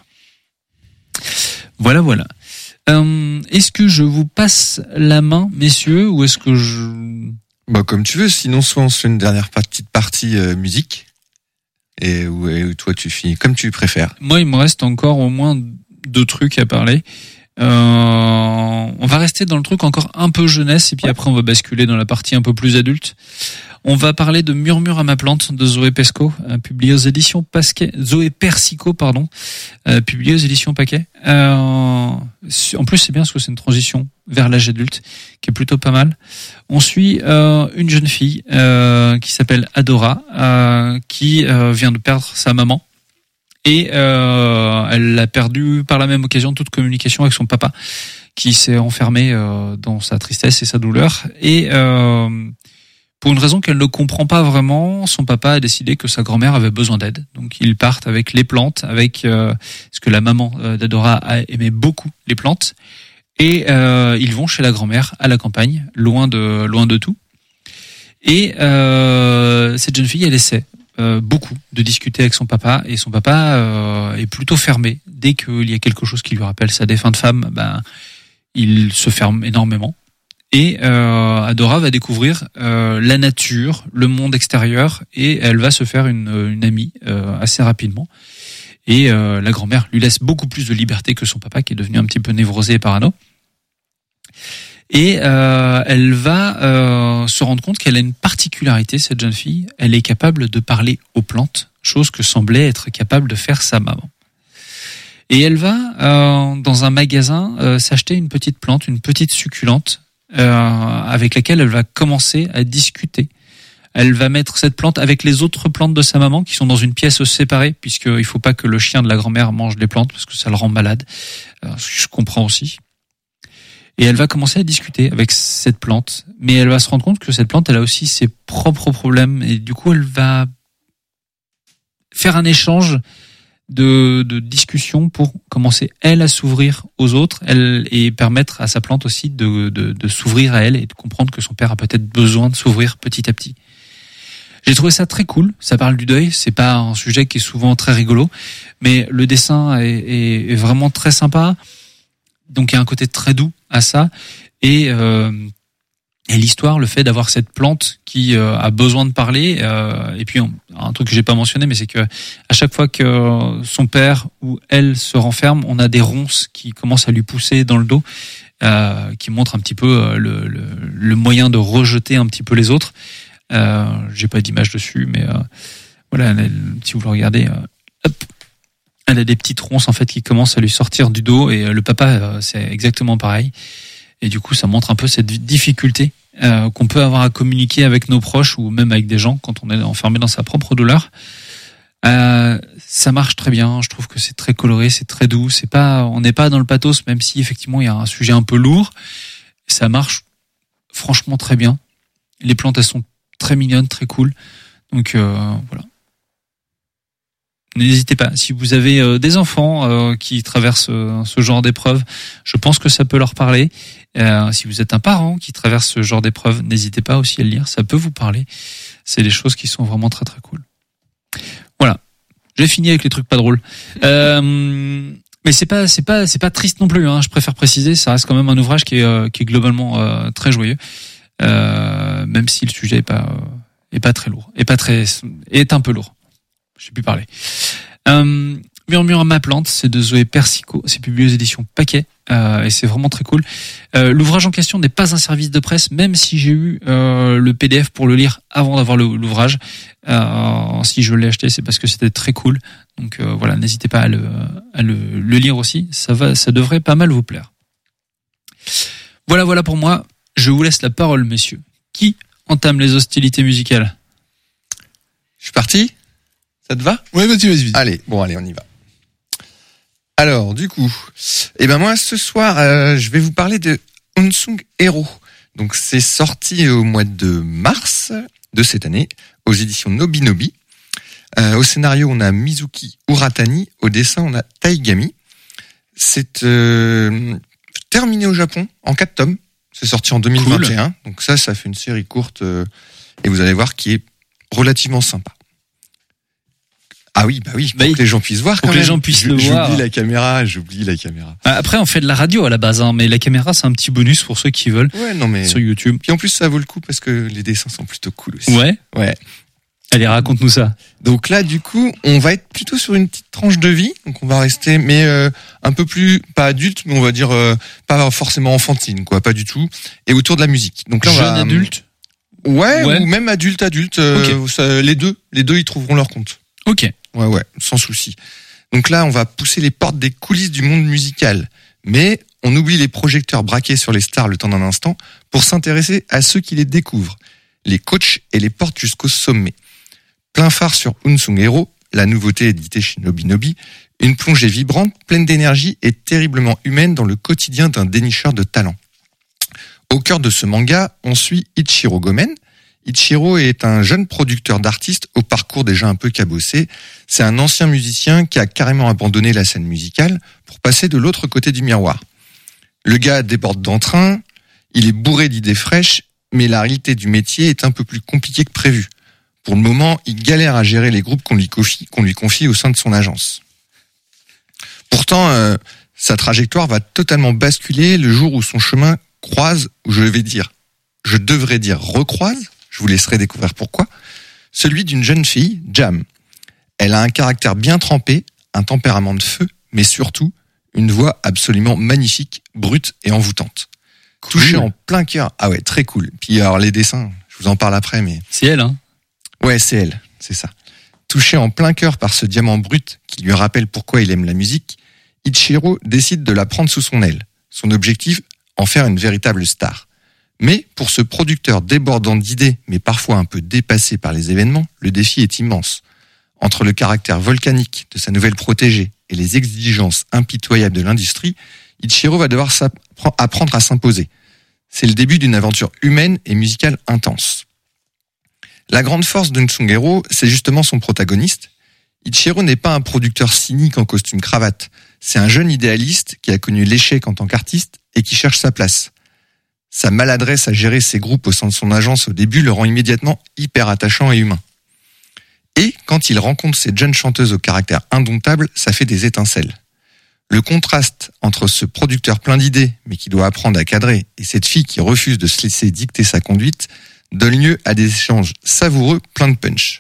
Voilà, voilà. Euh, est-ce que je vous passe la main, messieurs, ou est-ce que je... Bah, comme tu veux. Sinon, soit on se fait une dernière petite partie euh, musique. Et où, et où toi, tu finis comme tu préfères. Moi, il me reste encore au moins deux trucs à parler. Euh, on va rester dans le truc encore un peu jeunesse et puis après on va basculer dans la partie un peu plus adulte. On va parler de Murmure à ma plante de Zoé Pesco, euh, publié aux éditions Pasquet, Zoé Persico, pardon, euh, publié aux éditions Paquet. Euh, en plus, c'est bien parce que c'est une transition vers l'âge adulte qui est plutôt pas mal. On suit euh, une jeune fille euh, qui s'appelle Adora, euh, qui euh, vient de perdre sa maman. Et euh, elle a perdu par la même occasion toute communication avec son papa, qui s'est enfermé euh, dans sa tristesse et sa douleur. Et euh, pour une raison qu'elle ne comprend pas vraiment, son papa a décidé que sa grand-mère avait besoin d'aide. Donc ils partent avec les plantes, avec euh, parce que la maman euh, d'Adora aimait beaucoup les plantes. Et euh, ils vont chez la grand-mère à la campagne, loin de loin de tout. Et euh, cette jeune fille, elle essaie Euh, beaucoup de discuter avec son papa et son papa euh, est plutôt fermé. Dès qu'il y a quelque chose qui lui rappelle sa défunte femme, ben il se ferme énormément. Et euh, Adora va découvrir euh, la nature, le monde extérieur et elle va se faire une, une amie euh, assez rapidement. Et euh, la grand-mère lui laisse beaucoup plus de liberté que son papa qui est devenu un petit peu névrosé et parano. Et euh, elle va euh, se rendre compte qu'elle a une particularité, cette jeune fille. Elle est capable de parler aux plantes, chose que semblait être capable de faire sa maman. Et elle va, euh, dans un magasin, euh, s'acheter une petite plante, une petite succulente, euh, avec laquelle elle va commencer à discuter. Elle va mettre cette plante avec les autres plantes de sa maman, qui sont dans une pièce séparée, puisqu'il faut pas que le chien de la grand-mère mange les plantes, parce que ça le rend malade. Euh, je comprends aussi. Et elle va commencer à discuter avec cette plante. Mais elle va se rendre compte que cette plante, elle a aussi ses propres problèmes. Et du coup, elle va faire un échange de, de discussions pour commencer, elle, à s'ouvrir aux autres elle, et permettre à sa plante aussi de, de, de s'ouvrir à elle et de comprendre que son père a peut-être besoin de s'ouvrir petit à petit. J'ai trouvé ça très cool. Ça parle du deuil. C'est pas un sujet qui est souvent très rigolo. Mais le dessin est, est, est vraiment très sympa. Donc il y a un côté très doux à ça et, euh, et l'histoire, le fait d'avoir cette plante qui euh, a besoin de parler euh, et puis on, un truc que j'ai pas mentionné mais c'est que à chaque fois que son père ou elle se renferme, on a des ronces qui commencent à lui pousser dans le dos, euh, qui montrent un petit peu le, le, le moyen de rejeter un petit peu les autres. Euh, j'ai pas d'image dessus mais euh, voilà, si vous le regardez, euh, hop. Elle a des petites ronces en fait qui commencent à lui sortir du dos et le papa c'est exactement pareil. Et du coup ça montre un peu cette difficulté euh, qu'on peut avoir à communiquer avec nos proches ou même avec des gens quand on est enfermé dans sa propre douleur. Euh, ça marche très bien. Je trouve que c'est très coloré, c'est très doux. C'est pas, on n'est pas dans le pathos même si effectivement il y a un sujet un peu lourd. Ça marche franchement très bien. Les plantes elles sont très mignonnes, très cool. Donc euh, voilà. N'hésitez pas, si vous avez euh, des enfants euh, qui traversent euh, ce genre d'épreuve, je pense que ça peut leur parler. Euh, si vous êtes un parent qui traverse ce genre d'épreuve, n'hésitez pas aussi à le lire, ça peut vous parler. C'est des choses qui sont vraiment très très cool. Voilà, j'ai fini avec les trucs pas drôles. Euh, mais c'est pas c'est pas c'est pas triste non plus. Hein, je préfère préciser, ça reste quand même un ouvrage qui est euh, qui est globalement euh, très joyeux, euh, même si le sujet est pas euh, est pas très lourd, est pas très, est un peu lourd. Je sais plus parler. Euh, Murmure à ma plante, c'est de Zoé Persico, c'est publié aux éditions Paquet, euh, et c'est vraiment très cool. Euh, l'ouvrage en question n'est pas un service de presse, même si j'ai eu euh, le P D F pour le lire avant d'avoir le, l'ouvrage. Euh, si je l'ai acheté, c'est parce que c'était très cool. Donc euh, voilà, n'hésitez pas à le, à le, le lire aussi. Ça va, ça devrait pas mal vous plaire. Voilà, voilà pour moi. Je vous laisse la parole, messieurs. Qui entame les hostilités musicales? Je suis parti. Ça te va? Ouais, vas-y, vas-y, vas-y. Allez, bon, allez, on y va. Alors, du coup, eh ben moi, ce soir, euh, je vais vous parler de Unsung Hero. Donc, c'est sorti au mois de mars de cette année, aux éditions Nobinobi. Euh, au scénario, on a Mizuki Uratani. Au dessin, on a Taigami. C'est euh, terminé au Japon en quatre tomes. C'est sorti en deux mille vingt et un. Cool. Donc ça, ça fait une série courte. Euh, et vous allez voir qui est relativement sympa. Ah oui, bah oui, pour bah, que les gens puissent voir. Pour que même. les gens puissent je, le j'oublie voir. J'oublie la caméra, j'oublie la caméra. Après, on fait de la radio à la base, hein, mais la caméra, c'est un petit bonus pour ceux qui veulent. Ouais, non mais. Sur YouTube. Puis en plus, ça vaut le coup parce que les dessins sont plutôt cool aussi. Ouais. Ouais. Allez, raconte-nous ça. Donc là, du coup, on va être plutôt sur une petite tranche de vie. Donc on va rester, mais euh, un peu plus, pas adulte, mais on va dire euh, pas forcément enfantine, quoi, pas du tout. Et autour de la musique. Donc là, jeune on va, adulte. Ouais, ouais, ou même adulte, adulte. Euh, okay. ça, les deux, les deux, ils trouveront leur compte. Ok. Ouais, ouais, sans souci. Donc là, on va pousser les portes des coulisses du monde musical. Mais on oublie les projecteurs braqués sur les stars le temps d'un instant pour s'intéresser à ceux qui les découvrent, les coachs et les portent jusqu'au sommet. Plein phare sur Unsung Hero, la nouveauté éditée chez Nobinobi, une plongée vibrante, pleine d'énergie et terriblement humaine dans le quotidien d'un dénicheur de talent. Au cœur de ce manga, on suit Ichiro Gomen. Ichiro est un jeune producteur d'artistes au parcours déjà un peu cabossé. C'est un ancien musicien qui a carrément abandonné la scène musicale pour passer de l'autre côté du miroir. Le gars déborde d'entrain, il est bourré d'idées fraîches, mais la réalité du métier est un peu plus compliquée que prévu. Pour le moment, il galère à gérer les groupes qu'on lui confie, qu'on lui confie au sein de son agence. Pourtant, euh, sa trajectoire va totalement basculer le jour où son chemin croise, ou je vais dire, je devrais dire recroise, je vous laisserai découvrir pourquoi, celui d'une jeune fille, Jam. Elle a un caractère bien trempé, un tempérament de feu, mais surtout une voix absolument magnifique, brute et envoûtante. Cool. Touchée en plein cœur. Ah ouais, très cool. Puis alors les dessins, je vous en parle après, mais... C'est elle, hein? Ouais, c'est elle, c'est ça. Touché en plein cœur par ce diamant brut qui lui rappelle pourquoi il aime la musique, Ichiro décide de la prendre sous son aile. Son objectif, en faire une véritable star. Mais pour ce producteur débordant d'idées, mais parfois un peu dépassé par les événements, le défi est immense. Entre le caractère volcanique de sa nouvelle protégée et les exigences impitoyables de l'industrie, Ichiro va devoir apprendre à s'imposer. C'est le début d'une aventure humaine et musicale intense. La grande force d'Unsung Hero, c'est justement son protagoniste. Ichiro n'est pas un producteur cynique en costume cravate. C'est un jeune idéaliste qui a connu l'échec en tant qu'artiste et qui cherche sa place. Sa maladresse à gérer ses groupes au sein de son agence au début le rend immédiatement hyper attachant et humain. Et quand il rencontre cette jeune chanteuse au caractère indomptable, ça fait des étincelles. Le contraste entre ce producteur plein d'idées, mais qui doit apprendre à cadrer, et cette fille qui refuse de se laisser dicter sa conduite, donne lieu à des échanges savoureux plein de punch.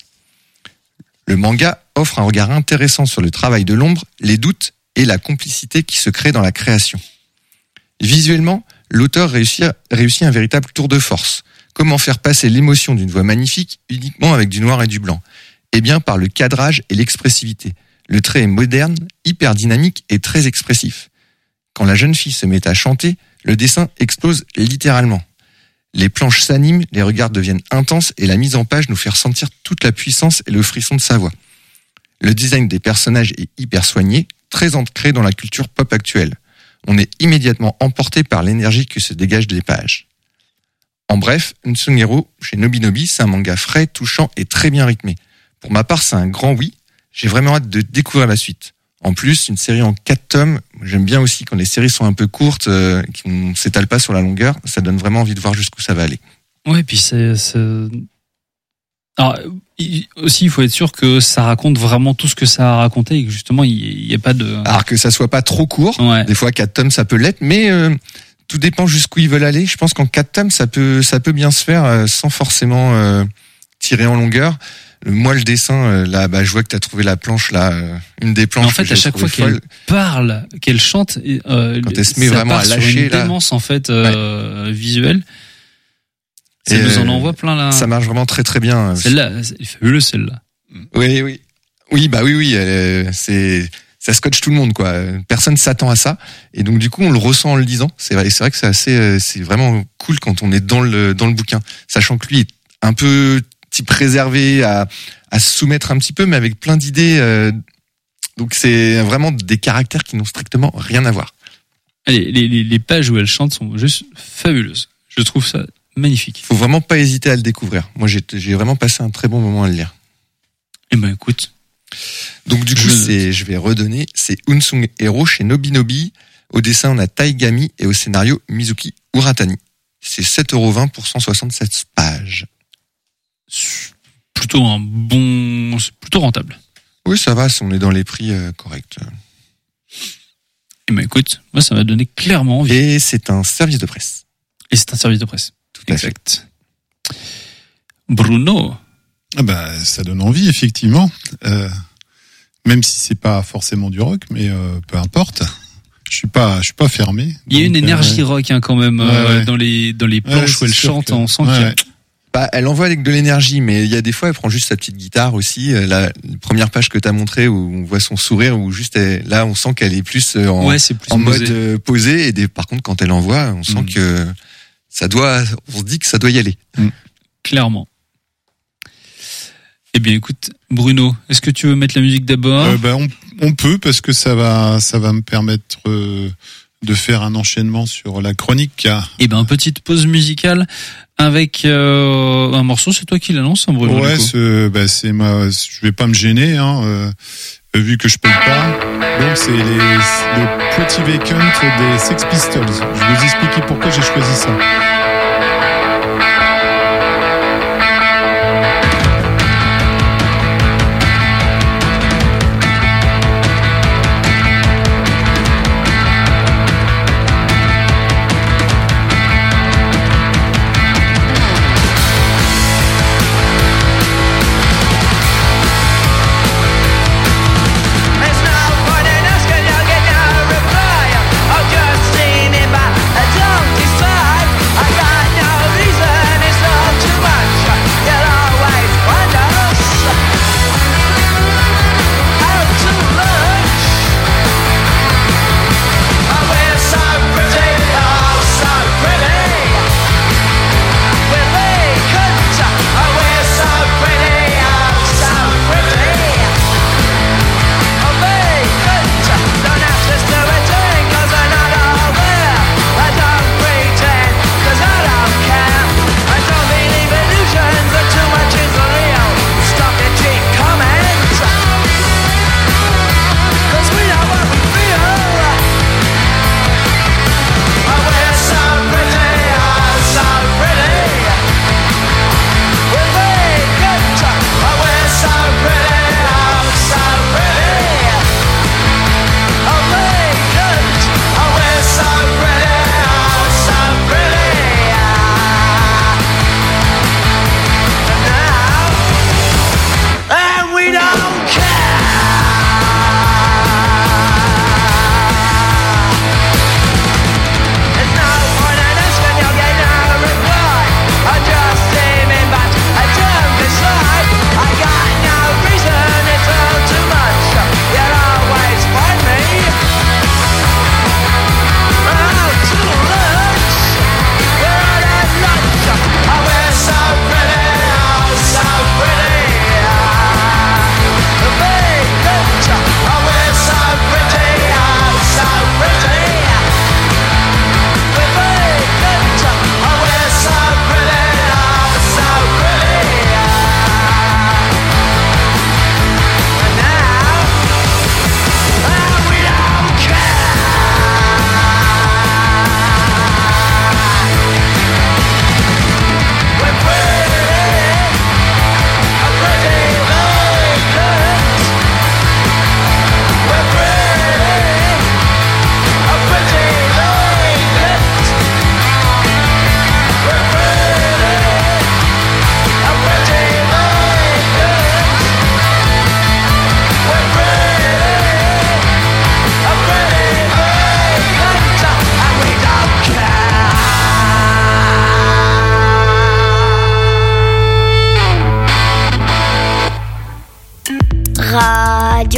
Le manga offre un regard intéressant sur le travail de l'ombre, les doutes et la complicité qui se crée dans la création. Visuellement, l'auteur réussit, réussit un véritable tour de force. Comment faire passer l'émotion d'une voix magnifique uniquement avec du noir et du blanc? Eh bien, par le cadrage et l'expressivité. Le trait est moderne, hyper dynamique et très expressif. Quand la jeune fille se met à chanter, le dessin explose littéralement. Les planches s'animent, les regards deviennent intenses et la mise en page nous fait ressentir toute la puissance et le frisson de sa voix. Le design des personnages est hyper soigné, très ancré dans la culture pop actuelle. On est immédiatement emporté par l'énergie que se dégage des pages. En bref, Unsung Hero, chez Nobinobi, c'est un manga frais, touchant et très bien rythmé. Pour ma part, c'est un grand oui. J'ai vraiment hâte de découvrir la suite. En plus, une série en quatre tomes, j'aime bien aussi quand les séries sont un peu courtes, euh, qui ne s'étalent pas sur la longueur, ça donne vraiment envie de voir jusqu'où ça va aller. Ouais, puis c'est... c'est... Alors, il, aussi, il faut être sûr que ça raconte vraiment tout ce que ça a raconté et que justement, il n'y a pas de... Alors que ça soit pas trop court, ouais. Des fois quatre tomes ça peut l'être, mais euh, tout dépend jusqu'où ils veulent aller. Je pense qu'en quatre tomes ça peut, ça peut bien se faire euh, sans forcément... Euh, tiré en longueur. Moi, le dessin, euh, là, bah, je vois que t'as trouvé la planche, là, euh, une des planches. Mais en fait, que à j'ai chaque fois trouvée qu'elle folle. parle, qu'elle chante, euh, Quand elle se met ça vraiment part à sur lâcher, une là. démence en fait euh, visuelle. Ça Et, nous en euh, envoie plein là. Ça marche vraiment très très bien. Celle-là, elle est fabuleuse celle-là. Oui, oui, oui, bah oui, oui, elle, c'est, ça scotche tout le monde, quoi. Personne s'attend à ça, et donc du coup, on le ressent en le lisant. C'est vrai, c'est vrai que c'est assez, c'est vraiment cool quand on est dans le dans le bouquin, sachant que lui est un peu type réservé à à se soumettre un petit peu, mais avec plein d'idées. Euh, donc c'est vraiment des caractères qui n'ont strictement rien à voir. Allez, les, les, les pages où elle chante sont juste fabuleuses. Je trouve ça magnifique. Faut vraiment pas hésiter à le découvrir. Moi, j'ai j'ai vraiment passé un très bon moment à le lire. Eh ben écoute. Donc du coup, Je- c'est, je vais redonner, c'est Unsung Hero chez Nobinobi. Au dessin, on a Taigami et au scénario, Mizuki Uratani. C'est sept euros vingt pour cent soixante-sept pages. Plutôt un bon, c'est plutôt rentable. Oui, ça va, si on est dans les prix euh, corrects. Eh ben écoute, moi ça m'a donné clairement envie. Et c'est un service de presse. Et c'est un service de presse. Tout à fait. Exact. Bruno. Ah bah, ça donne envie, effectivement. Euh, même si c'est pas forcément du rock, mais euh, peu importe. Je suis pas, je suis pas fermé. Il y a une Donc, énergie euh, rock hein, quand même Ouais, euh, ouais. dans les dans les ouais, planches où c'est elle sûr chante. que- On sent ouais, qu'il y a- ouais. Bah, elle envoie avec de l'énergie, mais il y a des fois, elle prend juste sa petite guitare aussi. La, la première page que t'as montrée où on voit son sourire, où juste elle- là, on sent qu'elle est plus euh, en, Ouais, c'est plus en posé. mode euh, posé. Et des, par contre, quand elle envoie, on sent Mm. que ça doit, on se dit que ça doit y aller. Clairement. Eh bien, écoute, Bruno, est-ce que tu veux mettre la musique d'abord Euh, bah, on, on peut parce que ça va, ça va me permettre euh, de faire un enchaînement sur la chronique. Eh ben, petite pause musicale avec euh, un morceau. C'est toi qui l'annonce, hein, Bruno. Ouais, du coup. c'est, bah, c'est ma, je vais pas me gêner, hein, euh, vu que je paye pas. Donc c'est les, les Pretty Vacant des Sex Pistols. Je vais vous expliquer pourquoi j'ai choisi ça. There's no point in asking, you'll get no reply. I've just seen him, but I don't decide. I got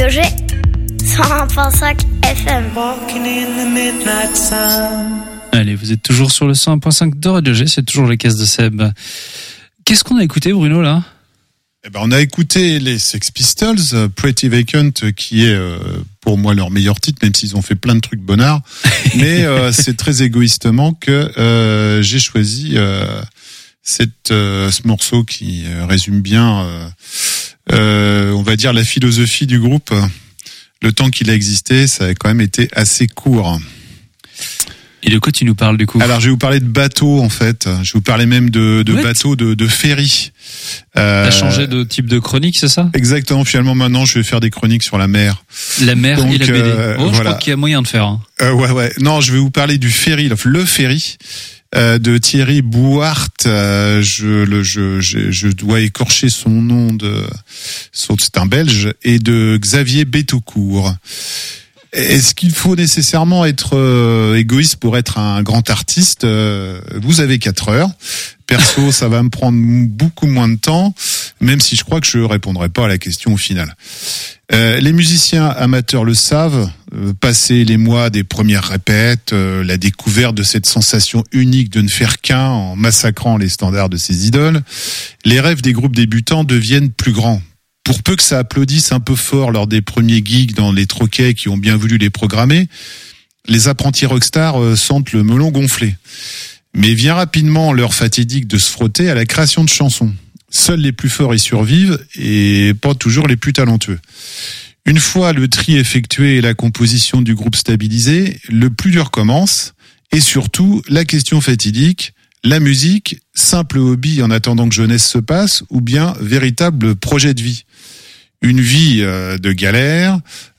G, cent un virgule cinq F M. Allez, vous êtes toujours sur le cent un virgule cinq de Radio G, c'est toujours les caisses de Seb. Qu'est-ce qu'on a écouté, Bruno, là ? Eh ben, on a écouté les Sex Pistols, Pretty Vacant, qui est euh, pour moi leur meilleur titre, même s'ils ont fait plein de trucs bonnards. Mais euh, c'est très égoïstement que euh, j'ai choisi euh, cette, euh, ce morceau qui euh, résume bien, euh, euh, on va dire, la philosophie du groupe. Le temps qu'il a existé, ça a quand même été assez court. Et de quoi tu nous parles du coup ? Alors je vais vous parler de bateaux en fait. Je vais vous parler même de, de bateaux, de, de ferry. Euh, T'as changé de type de chronique, c'est ça ? Exactement. Finalement maintenant je vais faire des chroniques sur la mer. La mer Donc, et la B D. Euh, oh, je voilà. crois qu'il y a moyen de faire. Hein. Euh, ouais ouais. Non, je vais vous parler du ferry, le ferry. Euh, de Thierry Bouhart, euh, je, le, je, je, je dois écorcher son nom de, c'est un Belge, et de Xavier Betaucourt. Est-ce qu'il faut nécessairement être euh, égoïste pour être un grand artiste ? euh, Vous avez quatre heures. Perso, ça va me prendre beaucoup moins de temps, même si je crois que je répondrai pas à la question au final. Euh, les musiciens amateurs le savent, euh, passer les mois des premières répètes, euh, la découverte de cette sensation unique de ne faire qu'un en massacrant les standards de ses idoles, les rêves des groupes débutants deviennent plus grands. Pour peu que ça applaudisse un peu fort lors des premiers gigs dans les troquets qui ont bien voulu les programmer, les apprentis rockstars euh, sentent le melon gonfler. Mais vient rapidement l'heure fatidique de se frotter à la création de chansons. Seuls les plus forts y survivent et pas toujours les plus talentueux. Une fois le tri effectué et la composition du groupe stabilisée, le plus dur commence et surtout la question fatidique, la musique, simple hobby en attendant que jeunesse se passe ou bien véritable projet de vie. Une vie euh, de galère,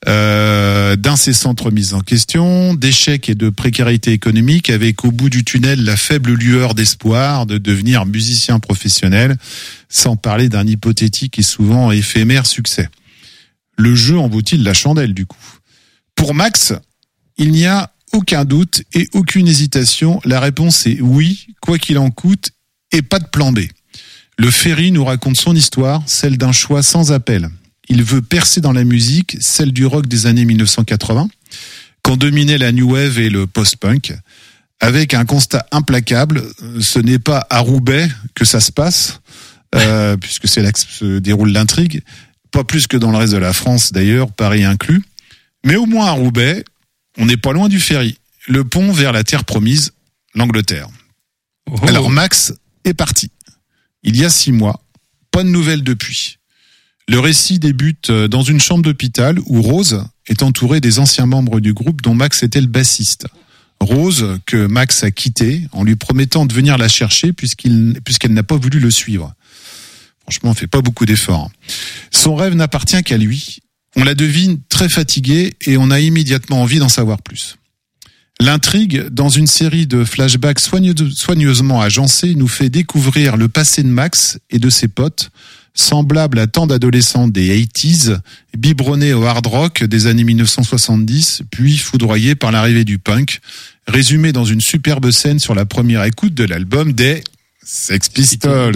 euh, d'incessante remise en question, d'échecs et de précarité économique avec au bout du tunnel la faible lueur d'espoir de devenir musicien professionnel, sans parler d'un hypothétique et souvent éphémère succès. Le jeu en vaut-il la chandelle du coup ? Pour Max, il n'y a aucun doute et aucune hésitation, la réponse est oui, quoi qu'il en coûte, et pas de plan B. Le Ferry nous raconte son histoire, celle d'un choix sans appel. Il veut percer dans la musique, celle du rock des années dix-neuf cent quatre-vingts, quand dominait la new wave et le post-punk, avec un constat implacable, ce n'est pas à Roubaix que ça se passe, euh, puisque c'est là que se déroule l'intrigue, pas plus que dans le reste de la France d'ailleurs, Paris inclus, mais au moins à Roubaix, on n'est pas loin du ferry, le pont vers la terre promise, l'Angleterre. Oh. Alors Max est parti, il y a six mois, pas de nouvelles depuis. Le récit débute dans une chambre d'hôpital où Rose est entourée des anciens membres du groupe dont Max était le bassiste. Rose, que Max a quitté en lui promettant de venir la chercher puisqu'il, puisqu'elle n'a pas voulu le suivre. Franchement, on fait pas beaucoup d'efforts. Son rêve n'appartient qu'à lui. On la devine très fatiguée et on a immédiatement envie d'en savoir plus. L'intrigue, dans une série de flashbacks soigneusement agencés, nous fait découvrir le passé de Max et de ses potes, semblable à tant d'adolescents des quatre-vingt-dix, biberonnés au hard rock des années dix-neuf cent soixante-dix, puis foudroyés par l'arrivée du punk, résumé dans une superbe scène sur la première écoute de l'album des Sex Pistols.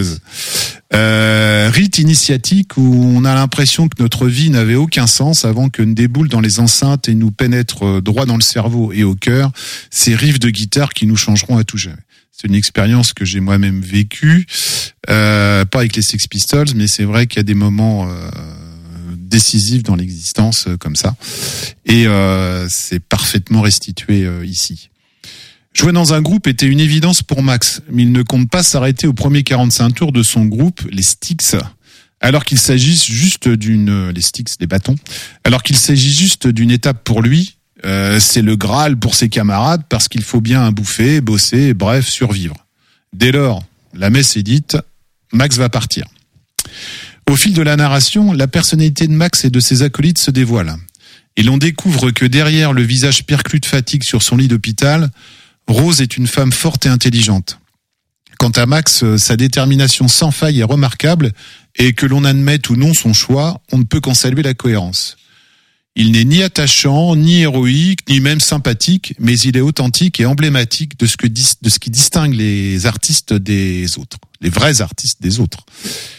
Euh, rite initiatique où on a l'impression que notre vie n'avait aucun sens avant que ne déboulent dans les enceintes et nous pénètrent droit dans le cerveau et au cœur ces riffs de guitare qui nous changeront à tout jamais. C'est une expérience que j'ai moi-même vécue, euh, pas avec les Sex Pistols, mais c'est vrai qu'il y a des moments euh, décisifs dans l'existence euh, comme ça, et euh, c'est parfaitement restitué euh, ici. Jouer dans un groupe était une évidence pour Max, mais il ne compte pas s'arrêter au premier quarante-cinq tours de son groupe, les Styx, alors qu'il s'agisse juste d'une, les Styx, les bâtons, alors qu'il s'agit juste d'une étape pour lui. Euh, c'est le Graal pour ses camarades parce qu'il faut bien bouffer, bosser, bref, survivre. Dès lors, la messe est dite, Max va partir. Au fil de la narration, la personnalité de Max et de ses acolytes se dévoile. Et l'on découvre que derrière le visage perclus de fatigue sur son lit d'hôpital, Rose est une femme forte et intelligente. Quant à Max, sa détermination sans faille est remarquable et que l'on admette ou non son choix, on ne peut qu'en saluer la cohérence. Il n'est ni attachant, ni héroïque, ni même sympathique, mais il est authentique et emblématique de ce, que, de ce qui distingue les artistes des autres, les vrais artistes des autres.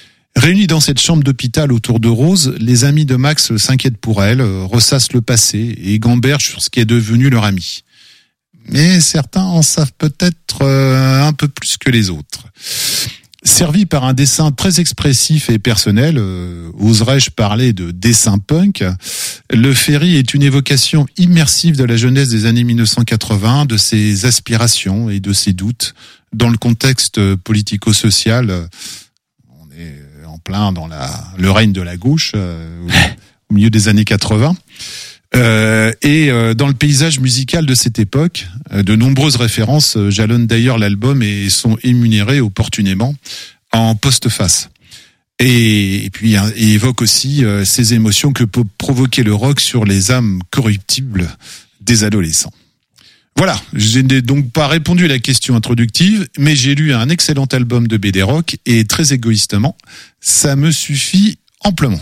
Réunis dans cette chambre d'hôpital autour de Rose, les amis de Max s'inquiètent pour elle, ressassent le passé et gambergent sur ce qui est devenu leur ami. Mais certains en savent peut-être un peu plus que les autres. Servi par un dessin très expressif et personnel, euh, oserais-je parler de dessin punk, Le Ferry est une évocation immersive de la jeunesse des années dix-neuf cent quatre-vingts, de ses aspirations et de ses doutes dans le contexte politico-social. On est en plein dans la, le règne de la gauche, euh, au milieu des années quatre-vingts. Euh, et euh, dans le paysage musical de cette époque, euh, de nombreuses références euh, jalonnent d'ailleurs l'album et sont émunérées opportunément en postface. Et, et puis hein, et évoque aussi euh, ces émotions que peut provoquer le rock sur les âmes corruptibles des adolescents. Voilà, je n'ai donc pas répondu à la question introductive, mais j'ai lu un excellent album de B D Rock et très égoïstement, ça me suffit amplement.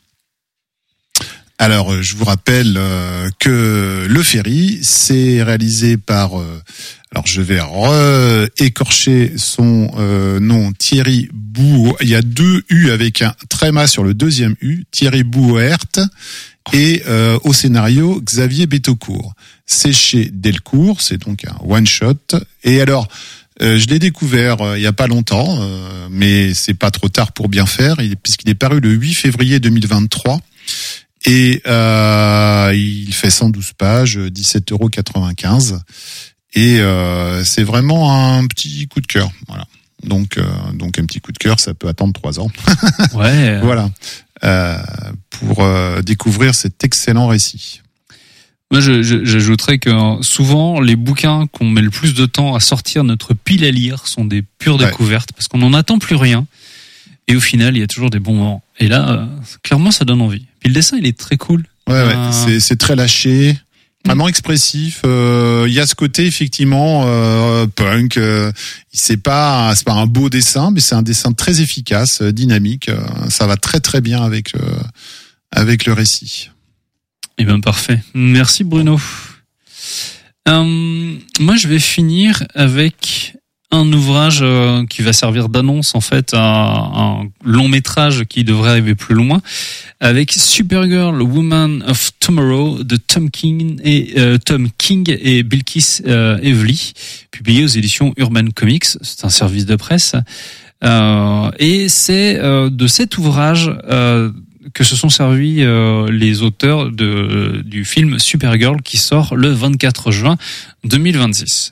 Alors, je vous rappelle euh, que Le Ferry, c'est réalisé par, euh, alors je vais re-écorcher son euh, nom, Thierry Bouhouert. Il y a deux U avec un tréma sur le deuxième U, Thierry Bouhouert, et euh, au scénario, Xavier Betaucourt. C'est chez Delcourt, c'est donc un one-shot. Et alors, euh, je l'ai découvert euh, il y a pas longtemps, euh, mais c'est pas trop tard pour bien faire, il, puisqu'il est paru le huit février deux mille vingt-trois. Et euh, il fait cent douze pages, dix-sept euros quatre-vingt-quinze. Et euh, c'est vraiment un petit coup de cœur. Voilà. Donc, euh, donc un petit coup de cœur, ça peut attendre trois ans. Ouais. Voilà. Euh, pour euh, découvrir cet excellent récit. Moi, je, je, j'ajouterais que souvent, les bouquins qu'on met le plus de temps à sortir notre pile à lire sont des pures Ouais. découvertes parce qu'on n'en attend plus rien. Et au final, il y a toujours des bons moments. Et là, euh, clairement, ça donne envie. Puis le dessin, il est très cool. Ouais, ouais. Euh... C'est, c'est très lâché, vraiment expressif. Euh, il y a ce côté effectivement euh, punk. Euh, c'est pas, c'est pas un beau dessin, mais c'est un dessin très efficace, dynamique. Euh, ça va très très bien avec euh, avec le récit. Eh bien, parfait. Merci Bruno. Euh, moi, je vais finir avec un ouvrage euh, qui va servir d'annonce en fait à un long métrage qui devrait arriver plus loin, avec Supergirl, Woman of Tomorrow de Tom King et euh, Tom King et Bilquis euh, Evely, publié aux éditions Urban Comics. C'est un service de presse euh, et c'est euh, de cet ouvrage euh, que se sont servis euh, les auteurs de euh, du film Supergirl qui sort le vingt-quatre juin deux mille vingt-six.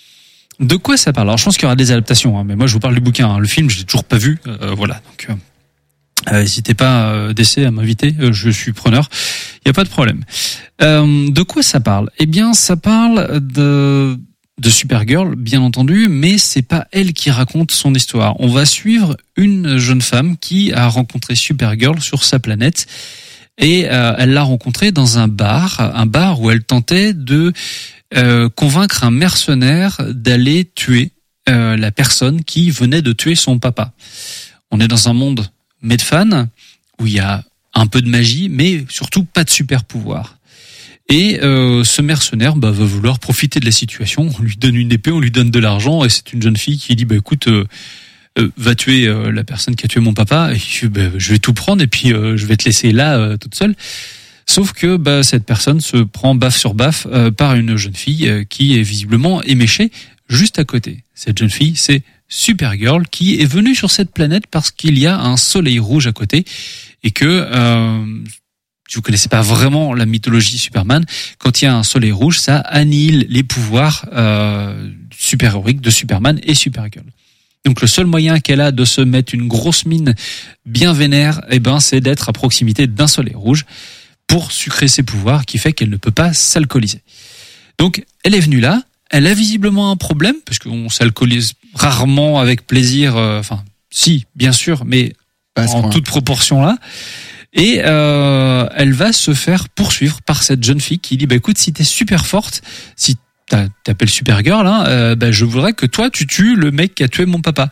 De quoi ça parle? Alors je pense qu'il y aura des adaptations, hein, mais moi je vous parle du bouquin. Hein. Le film, je l'ai toujours pas vu. Euh, voilà, donc euh, n'hésitez pas euh, d'essayer à m'inviter. Euh, je suis preneur. Il y a pas de problème. Euh, de quoi ça parle? Eh bien, ça parle de de Supergirl, bien entendu, mais c'est pas elle qui raconte son histoire. On va suivre une jeune femme qui a rencontré Supergirl sur sa planète. Et euh, elle l'a rencontrée dans un bar, un bar où elle tentait de Euh, convaincre un mercenaire d'aller tuer euh, la personne qui venait de tuer son papa. On est dans un monde Medfan où il y a un peu de magie, mais surtout pas de super pouvoir. Et euh, ce mercenaire bah, va vouloir profiter de la situation. On lui donne une épée, on lui donne de l'argent, et c'est une jeune fille qui dit bah écoute, euh, euh, va tuer euh, la personne qui a tué mon papa. Et je, bah, je vais tout prendre et puis euh, je vais te laisser là euh, toute seule. Sauf que bah, cette personne se prend baffe sur baffe euh, par une jeune fille euh, qui est visiblement éméchée juste à côté. Cette jeune fille, c'est Supergirl qui est venue sur cette planète parce qu'il y a un soleil rouge à côté et que euh, si vous connaissez pas vraiment la mythologie Superman, quand il y a un soleil rouge, ça annihile les pouvoirs euh, super-héroïques de Superman et Supergirl. Donc le seul moyen qu'elle a de se mettre une grosse mine bien vénère, eh ben c'est d'être à proximité d'un soleil rouge pour sucrer ses pouvoirs, qui fait qu'elle ne peut pas s'alcooliser. Donc, elle est venue là, elle a visiblement un problème, parce qu'on s'alcoolise rarement avec plaisir, euh, enfin, si, bien sûr, mais en point. toute proportion là. Et euh, elle va se faire poursuivre par cette jeune fille qui dit, bah écoute, si t'es super forte, si t'appelles Supergirl, hein, euh, bah, je voudrais que toi, tu tues le mec qui a tué mon papa.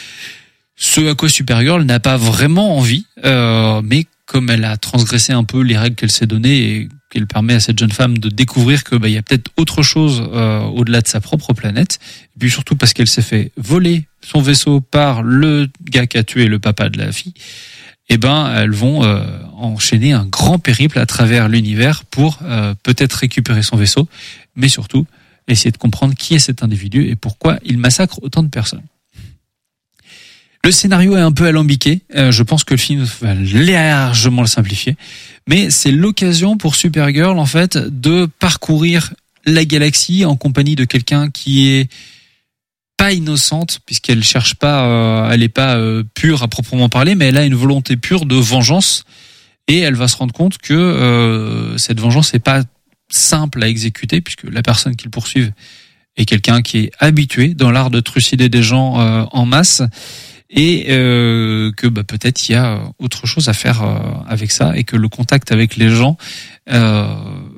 Ce à quoi Supergirl n'a pas vraiment envie, euh, mais comme elle a transgressé un peu les règles qu'elle s'est données et qu'elle permet à cette jeune femme de découvrir que bah il y a peut-être autre chose euh, au-delà de sa propre planète. Et puis surtout parce qu'elle s'est fait voler son vaisseau par le gars qui a tué le papa de la fille. Et ben elles vont euh, enchaîner un grand périple à travers l'univers pour euh, peut-être récupérer son vaisseau, mais surtout essayer de comprendre qui est cet individu et pourquoi il massacre autant de personnes. Le scénario est un peu alambiqué, euh, je pense que le film va largement le simplifier, mais c'est l'occasion pour Supergirl en fait de parcourir la galaxie en compagnie de quelqu'un qui est pas innocente, puisqu'elle cherche pas, euh, elle est pas euh, pure à proprement parler, mais elle a une volonté pure de vengeance, et elle va se rendre compte que euh, cette vengeance n'est pas simple à exécuter, puisque la personne qui le poursuit est quelqu'un qui est habitué dans l'art de trucider des gens euh, en masse, et euh, que bah, peut-être il y a autre chose à faire euh, avec ça, et que le contact avec les gens euh,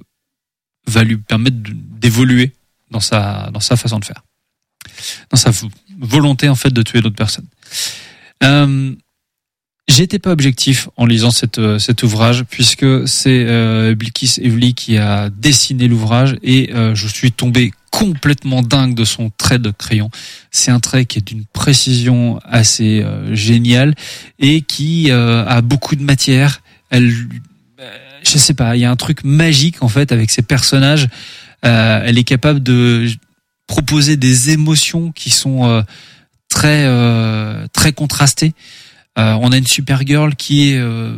va lui permettre d'évoluer dans sa dans sa façon de faire, dans sa volonté en fait de tuer d'autres personnes. Euh, j'étais pas objectif en lisant cette, cet ouvrage, puisque c'est euh, Bilquis Evely qui a dessiné l'ouvrage, et euh, je suis tombé complètement dingue de son trait de crayon. C'est un trait qui est d'une précision assez euh, géniale, et qui euh, a beaucoup de matière. Elle, euh, je sais pas, il y a un truc magique en fait avec ses personnages. Euh, elle est capable de proposer des émotions qui sont euh, très euh, très contrastées. Euh, on a une Supergirl qui est euh,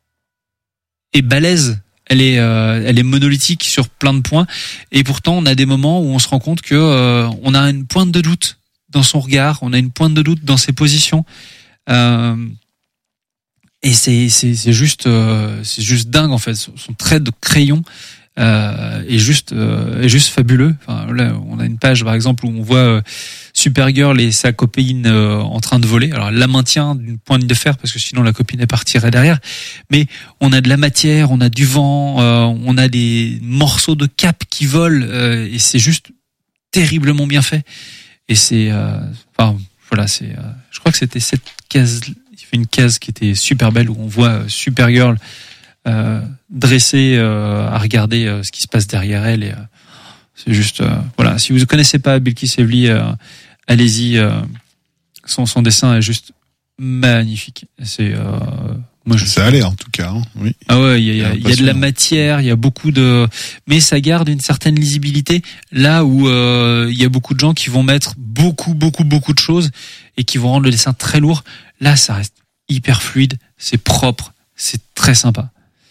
est balèze, elle est euh, elle est monolithique sur plein de points, et pourtant on a des moments où on se rend compte que euh, on a une pointe de doute dans son regard, on a une pointe de doute dans ses positions, euh, et c'est c'est c'est juste euh, c'est juste dingue en fait. Son, son trait de crayon Euh, est juste euh, est juste fabuleux. Enfin, là, on a une page par exemple où on voit euh, Supergirl et sa copine euh, en train de voler. Alors elle la maintient d'une pointe de fer parce que sinon la copine est partirait derrière. Mais on a de la matière, on a du vent, euh, on a des morceaux de cap qui volent, euh, et c'est juste terriblement bien fait. Et c'est, euh, enfin voilà, c'est. Euh, je crois que c'était cette case. Il y avait une case qui était super belle où on voit euh, Supergirl Euh, dressée euh, à regarder euh, ce qui se passe derrière elle, et euh, c'est juste euh, voilà. Si vous ne connaissez pas Bilquis Evely, euh, allez-y. Euh, son son dessin est juste magnifique. C'est euh, moi je ça a l'air en tout cas. Hein, oui. Ah ouais, il y a, y, a, y a de la matière, il y a beaucoup de, mais ça garde une certaine lisibilité là où il euh, y a beaucoup de gens qui vont mettre beaucoup beaucoup beaucoup de choses et qui vont rendre le dessin très lourd. Là, ça reste hyper fluide, c'est propre, c'est très sympa.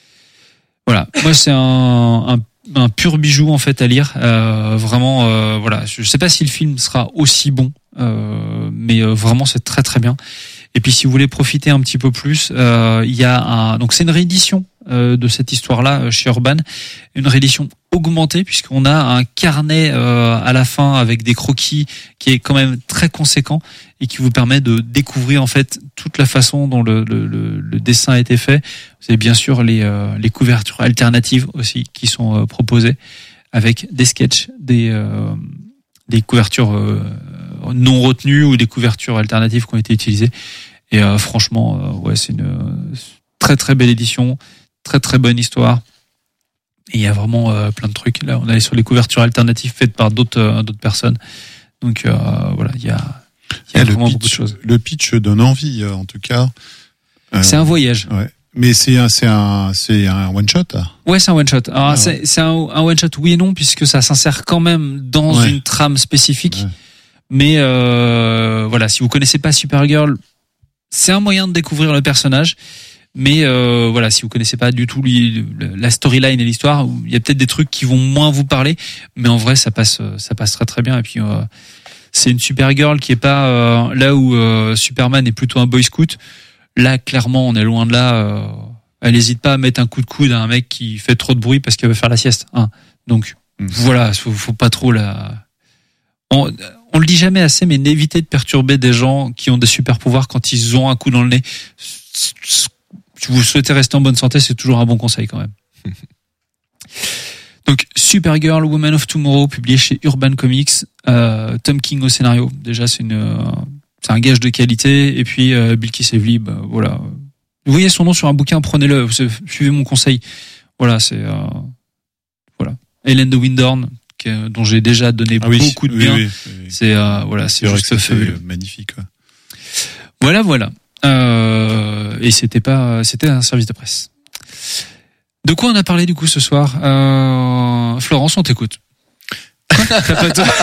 Voilà, moi c'est un, un, un pur bijou en fait à lire. Euh, vraiment, euh, voilà. Je sais pas si le film sera aussi bon, euh, mais euh, vraiment c'est très très bien. Et puis si vous voulez profiter un petit peu plus, euh, il y a un, donc c'est une réédition euh, de cette histoire-là chez Urban, une réédition augmentée puisqu'on a un carnet euh, à la fin avec des croquis qui est quand même très conséquent et qui vous permet de découvrir en fait toute la façon dont le, le, le, le dessin a été fait. Vous avez bien sûr les, euh, les couvertures alternatives aussi qui sont euh, proposées avec des sketchs, des, euh, des couvertures euh, non retenues ou des couvertures alternatives qui ont été utilisées. Et euh, franchement, euh, ouais, c'est une euh, très très belle édition, très très bonne histoire. Et il y a vraiment euh, plein de trucs. Là, on est sur les couvertures alternatives faites par d'autres euh, d'autres personnes. Donc euh, voilà, il y a, il y a vraiment pitch, beaucoup de choses. Le pitch donne envie, euh, en tout cas. Euh, c'est un voyage. Ouais. Mais c'est un, c'est un, c'est un one shot. Ouais, c'est un one shot. Alors, ah, c'est, ouais. c'est un, un one shot, oui et non, puisque ça s'insère quand même dans ouais. une trame spécifique. Ouais. Mais euh, voilà, si vous connaissez pas Supergirl, c'est un moyen de découvrir le personnage. Mais euh, voilà, si vous connaissez pas du tout la storyline et l'histoire, il y a peut-être des trucs qui vont moins vous parler. Mais en vrai, ça passe, ça passe très très bien. Et puis, euh, c'est une Supergirl qui est pas euh, là où euh, Superman est plutôt un boy scout. Là, clairement, on est loin de là. Euh, elle hésite pas à mettre un coup de coude à un mec qui fait trop de bruit parce qu'il veut faire la sieste. Hein. Donc, mmh. voilà, faut, faut pas trop la... On, on le dit jamais assez, mais n'évitez de perturber des gens qui ont des super pouvoirs quand ils ont un coup dans le nez. Si vous souhaitez rester en bonne santé, c'est toujours un bon conseil quand même. Donc, Supergirl, Woman of Tomorrow, publié chez Urban Comics, euh, Tom King au scénario. Déjà, c'est une... Euh, c'est un gage de qualité. Et puis euh, Bilquis Evely, bah, voilà. Vous voyez son nom sur un bouquin, prenez-le. Suivez mon conseil. Voilà, c'est euh, Hélène de Windhorn, que, dont j'ai déjà donné Ah oui, beaucoup de oui, bien. oui, oui. C'est euh, voilà, c'est, C'est vrai juste que c'était fabuleux. magnifique. Quoi. Voilà, voilà. Euh, et c'était pas, c'était un service de presse. De quoi on a parlé du coup ce soir euh, Florence, on t'écoute. Quoi T'as pas toi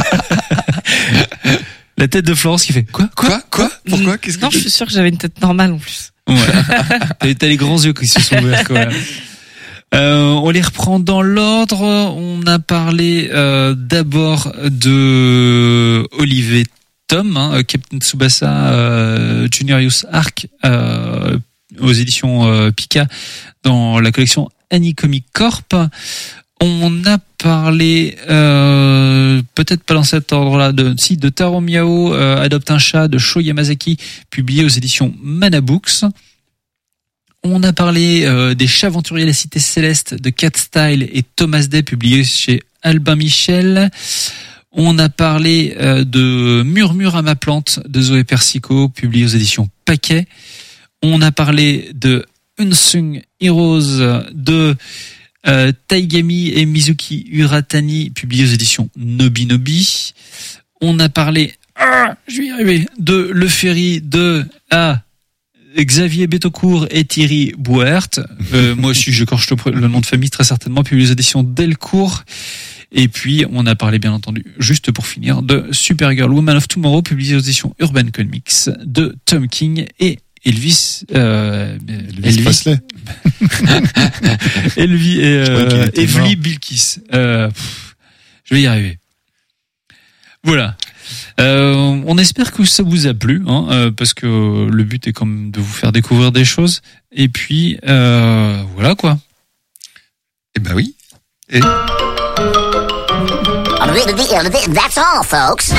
La tête de Florence qui fait quoi Quoi Quoi Pourquoi Qu'est-ce que Non, je suis sûre que j'avais une tête normale en plus. Ouais. T'as, t'as les grands yeux qui se sont ouverts quand même. Euh, on les reprend dans l'ordre. On a parlé euh, d'abord de Olivier Tom, hein, Captain Tsubasa euh, Juniorius Arc euh, aux éditions euh, Pika dans la collection Annie Comic Corp. On a parlé, euh, peut-être pas dans cet ordre-là, de, si, de Taro Miao, euh, Adopte un chat, de Sho Yamazaki, publié aux éditions Mana Books. On a parlé euh, des Chats aventuriers de la Cité Céleste de Cat Style et Thomas Day, publié chez Albin Michel. On a parlé euh, de Murmure à ma plante de Zoé Persico, publié aux éditions Paquet. On a parlé de Unsung Heroes de euh, Taigami et Mizuki Uratani, publié aux éditions Nobi Nobi. On a parlé, ah, je vais y arriver, de Le Ferry de ah, Xavier Betaucourt et Thierry Bouert. Euh, moi aussi, j'écorche le, le nom de famille très certainement, publié aux éditions Delcourt. Et puis, on a parlé, bien entendu, juste pour finir, de Supergirl Woman of Tomorrow, publié aux éditions Urban Comics, de Tom King et Elvis, euh, Elvis, Elvis Presley. Elvis et, euh, était Evely mort. Bilkis. Euh, pff, je vais y arriver. Voilà. Euh, on espère que ça vous a plu, hein, euh, parce que le but est quand même de vous faire découvrir des choses. Et puis, euh, voilà quoi. Eh ben oui. Et That's all, folks.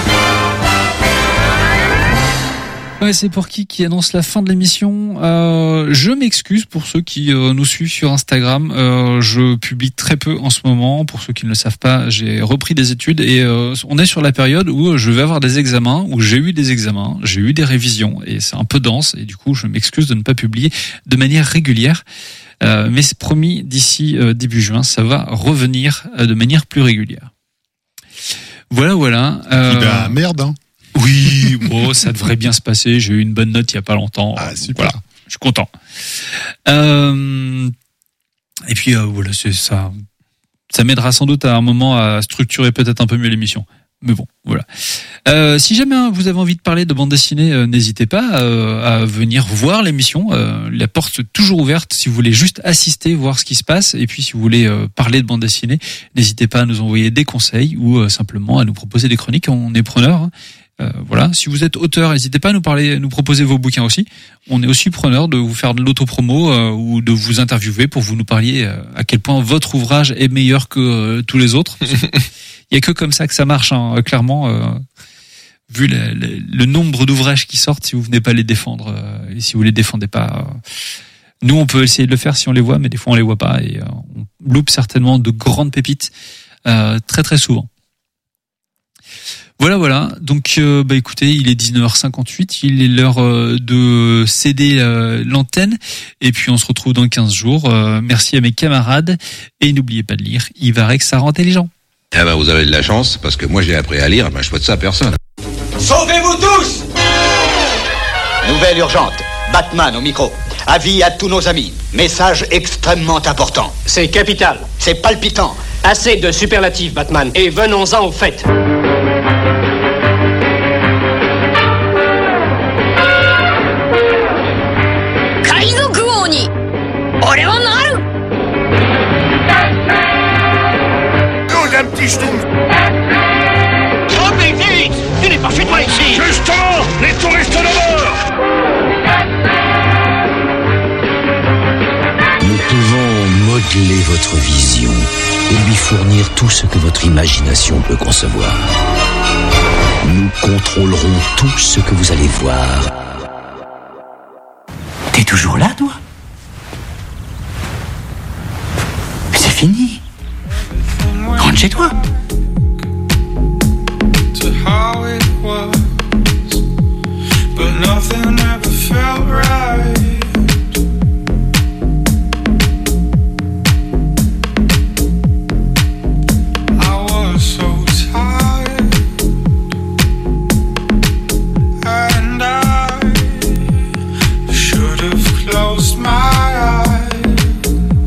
Ouais, c'est pour qui qui annonce la fin de l'émission. Euh, je m'excuse pour ceux qui euh, nous suivent sur Instagram. Euh, je publie très peu en ce moment. Pour ceux qui ne le savent pas, j'ai repris des études et euh, on est sur la période où je vais avoir des examens, où j'ai eu des examens, j'ai eu des révisions et c'est un peu dense et du coup je m'excuse de ne pas publier de manière régulière. Euh, mais c'est promis, d'ici euh, début juin, ça va revenir euh, de manière plus régulière. Voilà, voilà. Euh, Eh ben, merde, hein. oui, bon, ça devrait bien se passer. J'ai eu une bonne note il y a pas longtemps. Ah, super. Voilà, je suis content. Euh, et puis euh, voilà, c'est ça. Ça m'aidera sans doute à un moment à structurer peut-être un peu mieux l'émission. Mais bon, voilà. Euh, si jamais hein, vous avez envie de parler de bande dessinée, euh, n'hésitez pas euh, à venir voir l'émission. Euh, la porte est toujours ouverte. Si vous voulez juste assister, voir ce qui se passe, et puis si vous voulez euh, parler de bande dessinée, n'hésitez pas à nous envoyer des conseils ou euh, simplement à nous proposer des chroniques. On est preneurs. Hein. Euh, voilà. Si vous êtes auteur, n'hésitez pas à nous parler, nous proposer vos bouquins aussi. On est aussi preneur de vous faire de l'autopromo euh, ou de vous interviewer pour que vous nous parliez euh, à quel point votre ouvrage est meilleur que euh, tous les autres. Il y a que comme ça que ça marche, hein, clairement. Euh, vu le, le, le nombre d'ouvrages qui sortent, si vous venez pas les défendre euh, et si vous les défendez pas, euh, nous on peut essayer de le faire si on les voit, mais des fois on les voit pas et euh, on loupe certainement de grandes pépites euh, très très souvent. Voilà, voilà. Donc, euh, bah écoutez, il est dix-neuf heures cinquante-huit. Il est l'heure euh, de céder euh, l'antenne. Et puis, on se retrouve dans quinze jours. Euh, merci à mes camarades. Et n'oubliez pas de lire Ivarex, ça rend intelligent. Eh ben, vous avez de la chance, parce que moi, j'ai appris à lire, ben, je souhaite ça à personne. Sauvez-vous tous! Nouvelle urgente. Batman au micro. Avis à tous nos amis. Message extrêmement important. C'est capital. C'est palpitant. Assez de superlatifs, Batman. Et venons-en au fait. Nous, un petit schtroumpf. Oh, mais vite! Tu n'es pas chez toi ici! Justement, les touristes de bord. Nous pouvons modeler votre vision et lui fournir tout ce que votre imagination peut concevoir. Nous contrôlerons tout ce que vous allez voir. T'es toujours là, toi? Mais c'est fini. Rentre chez toi. To how it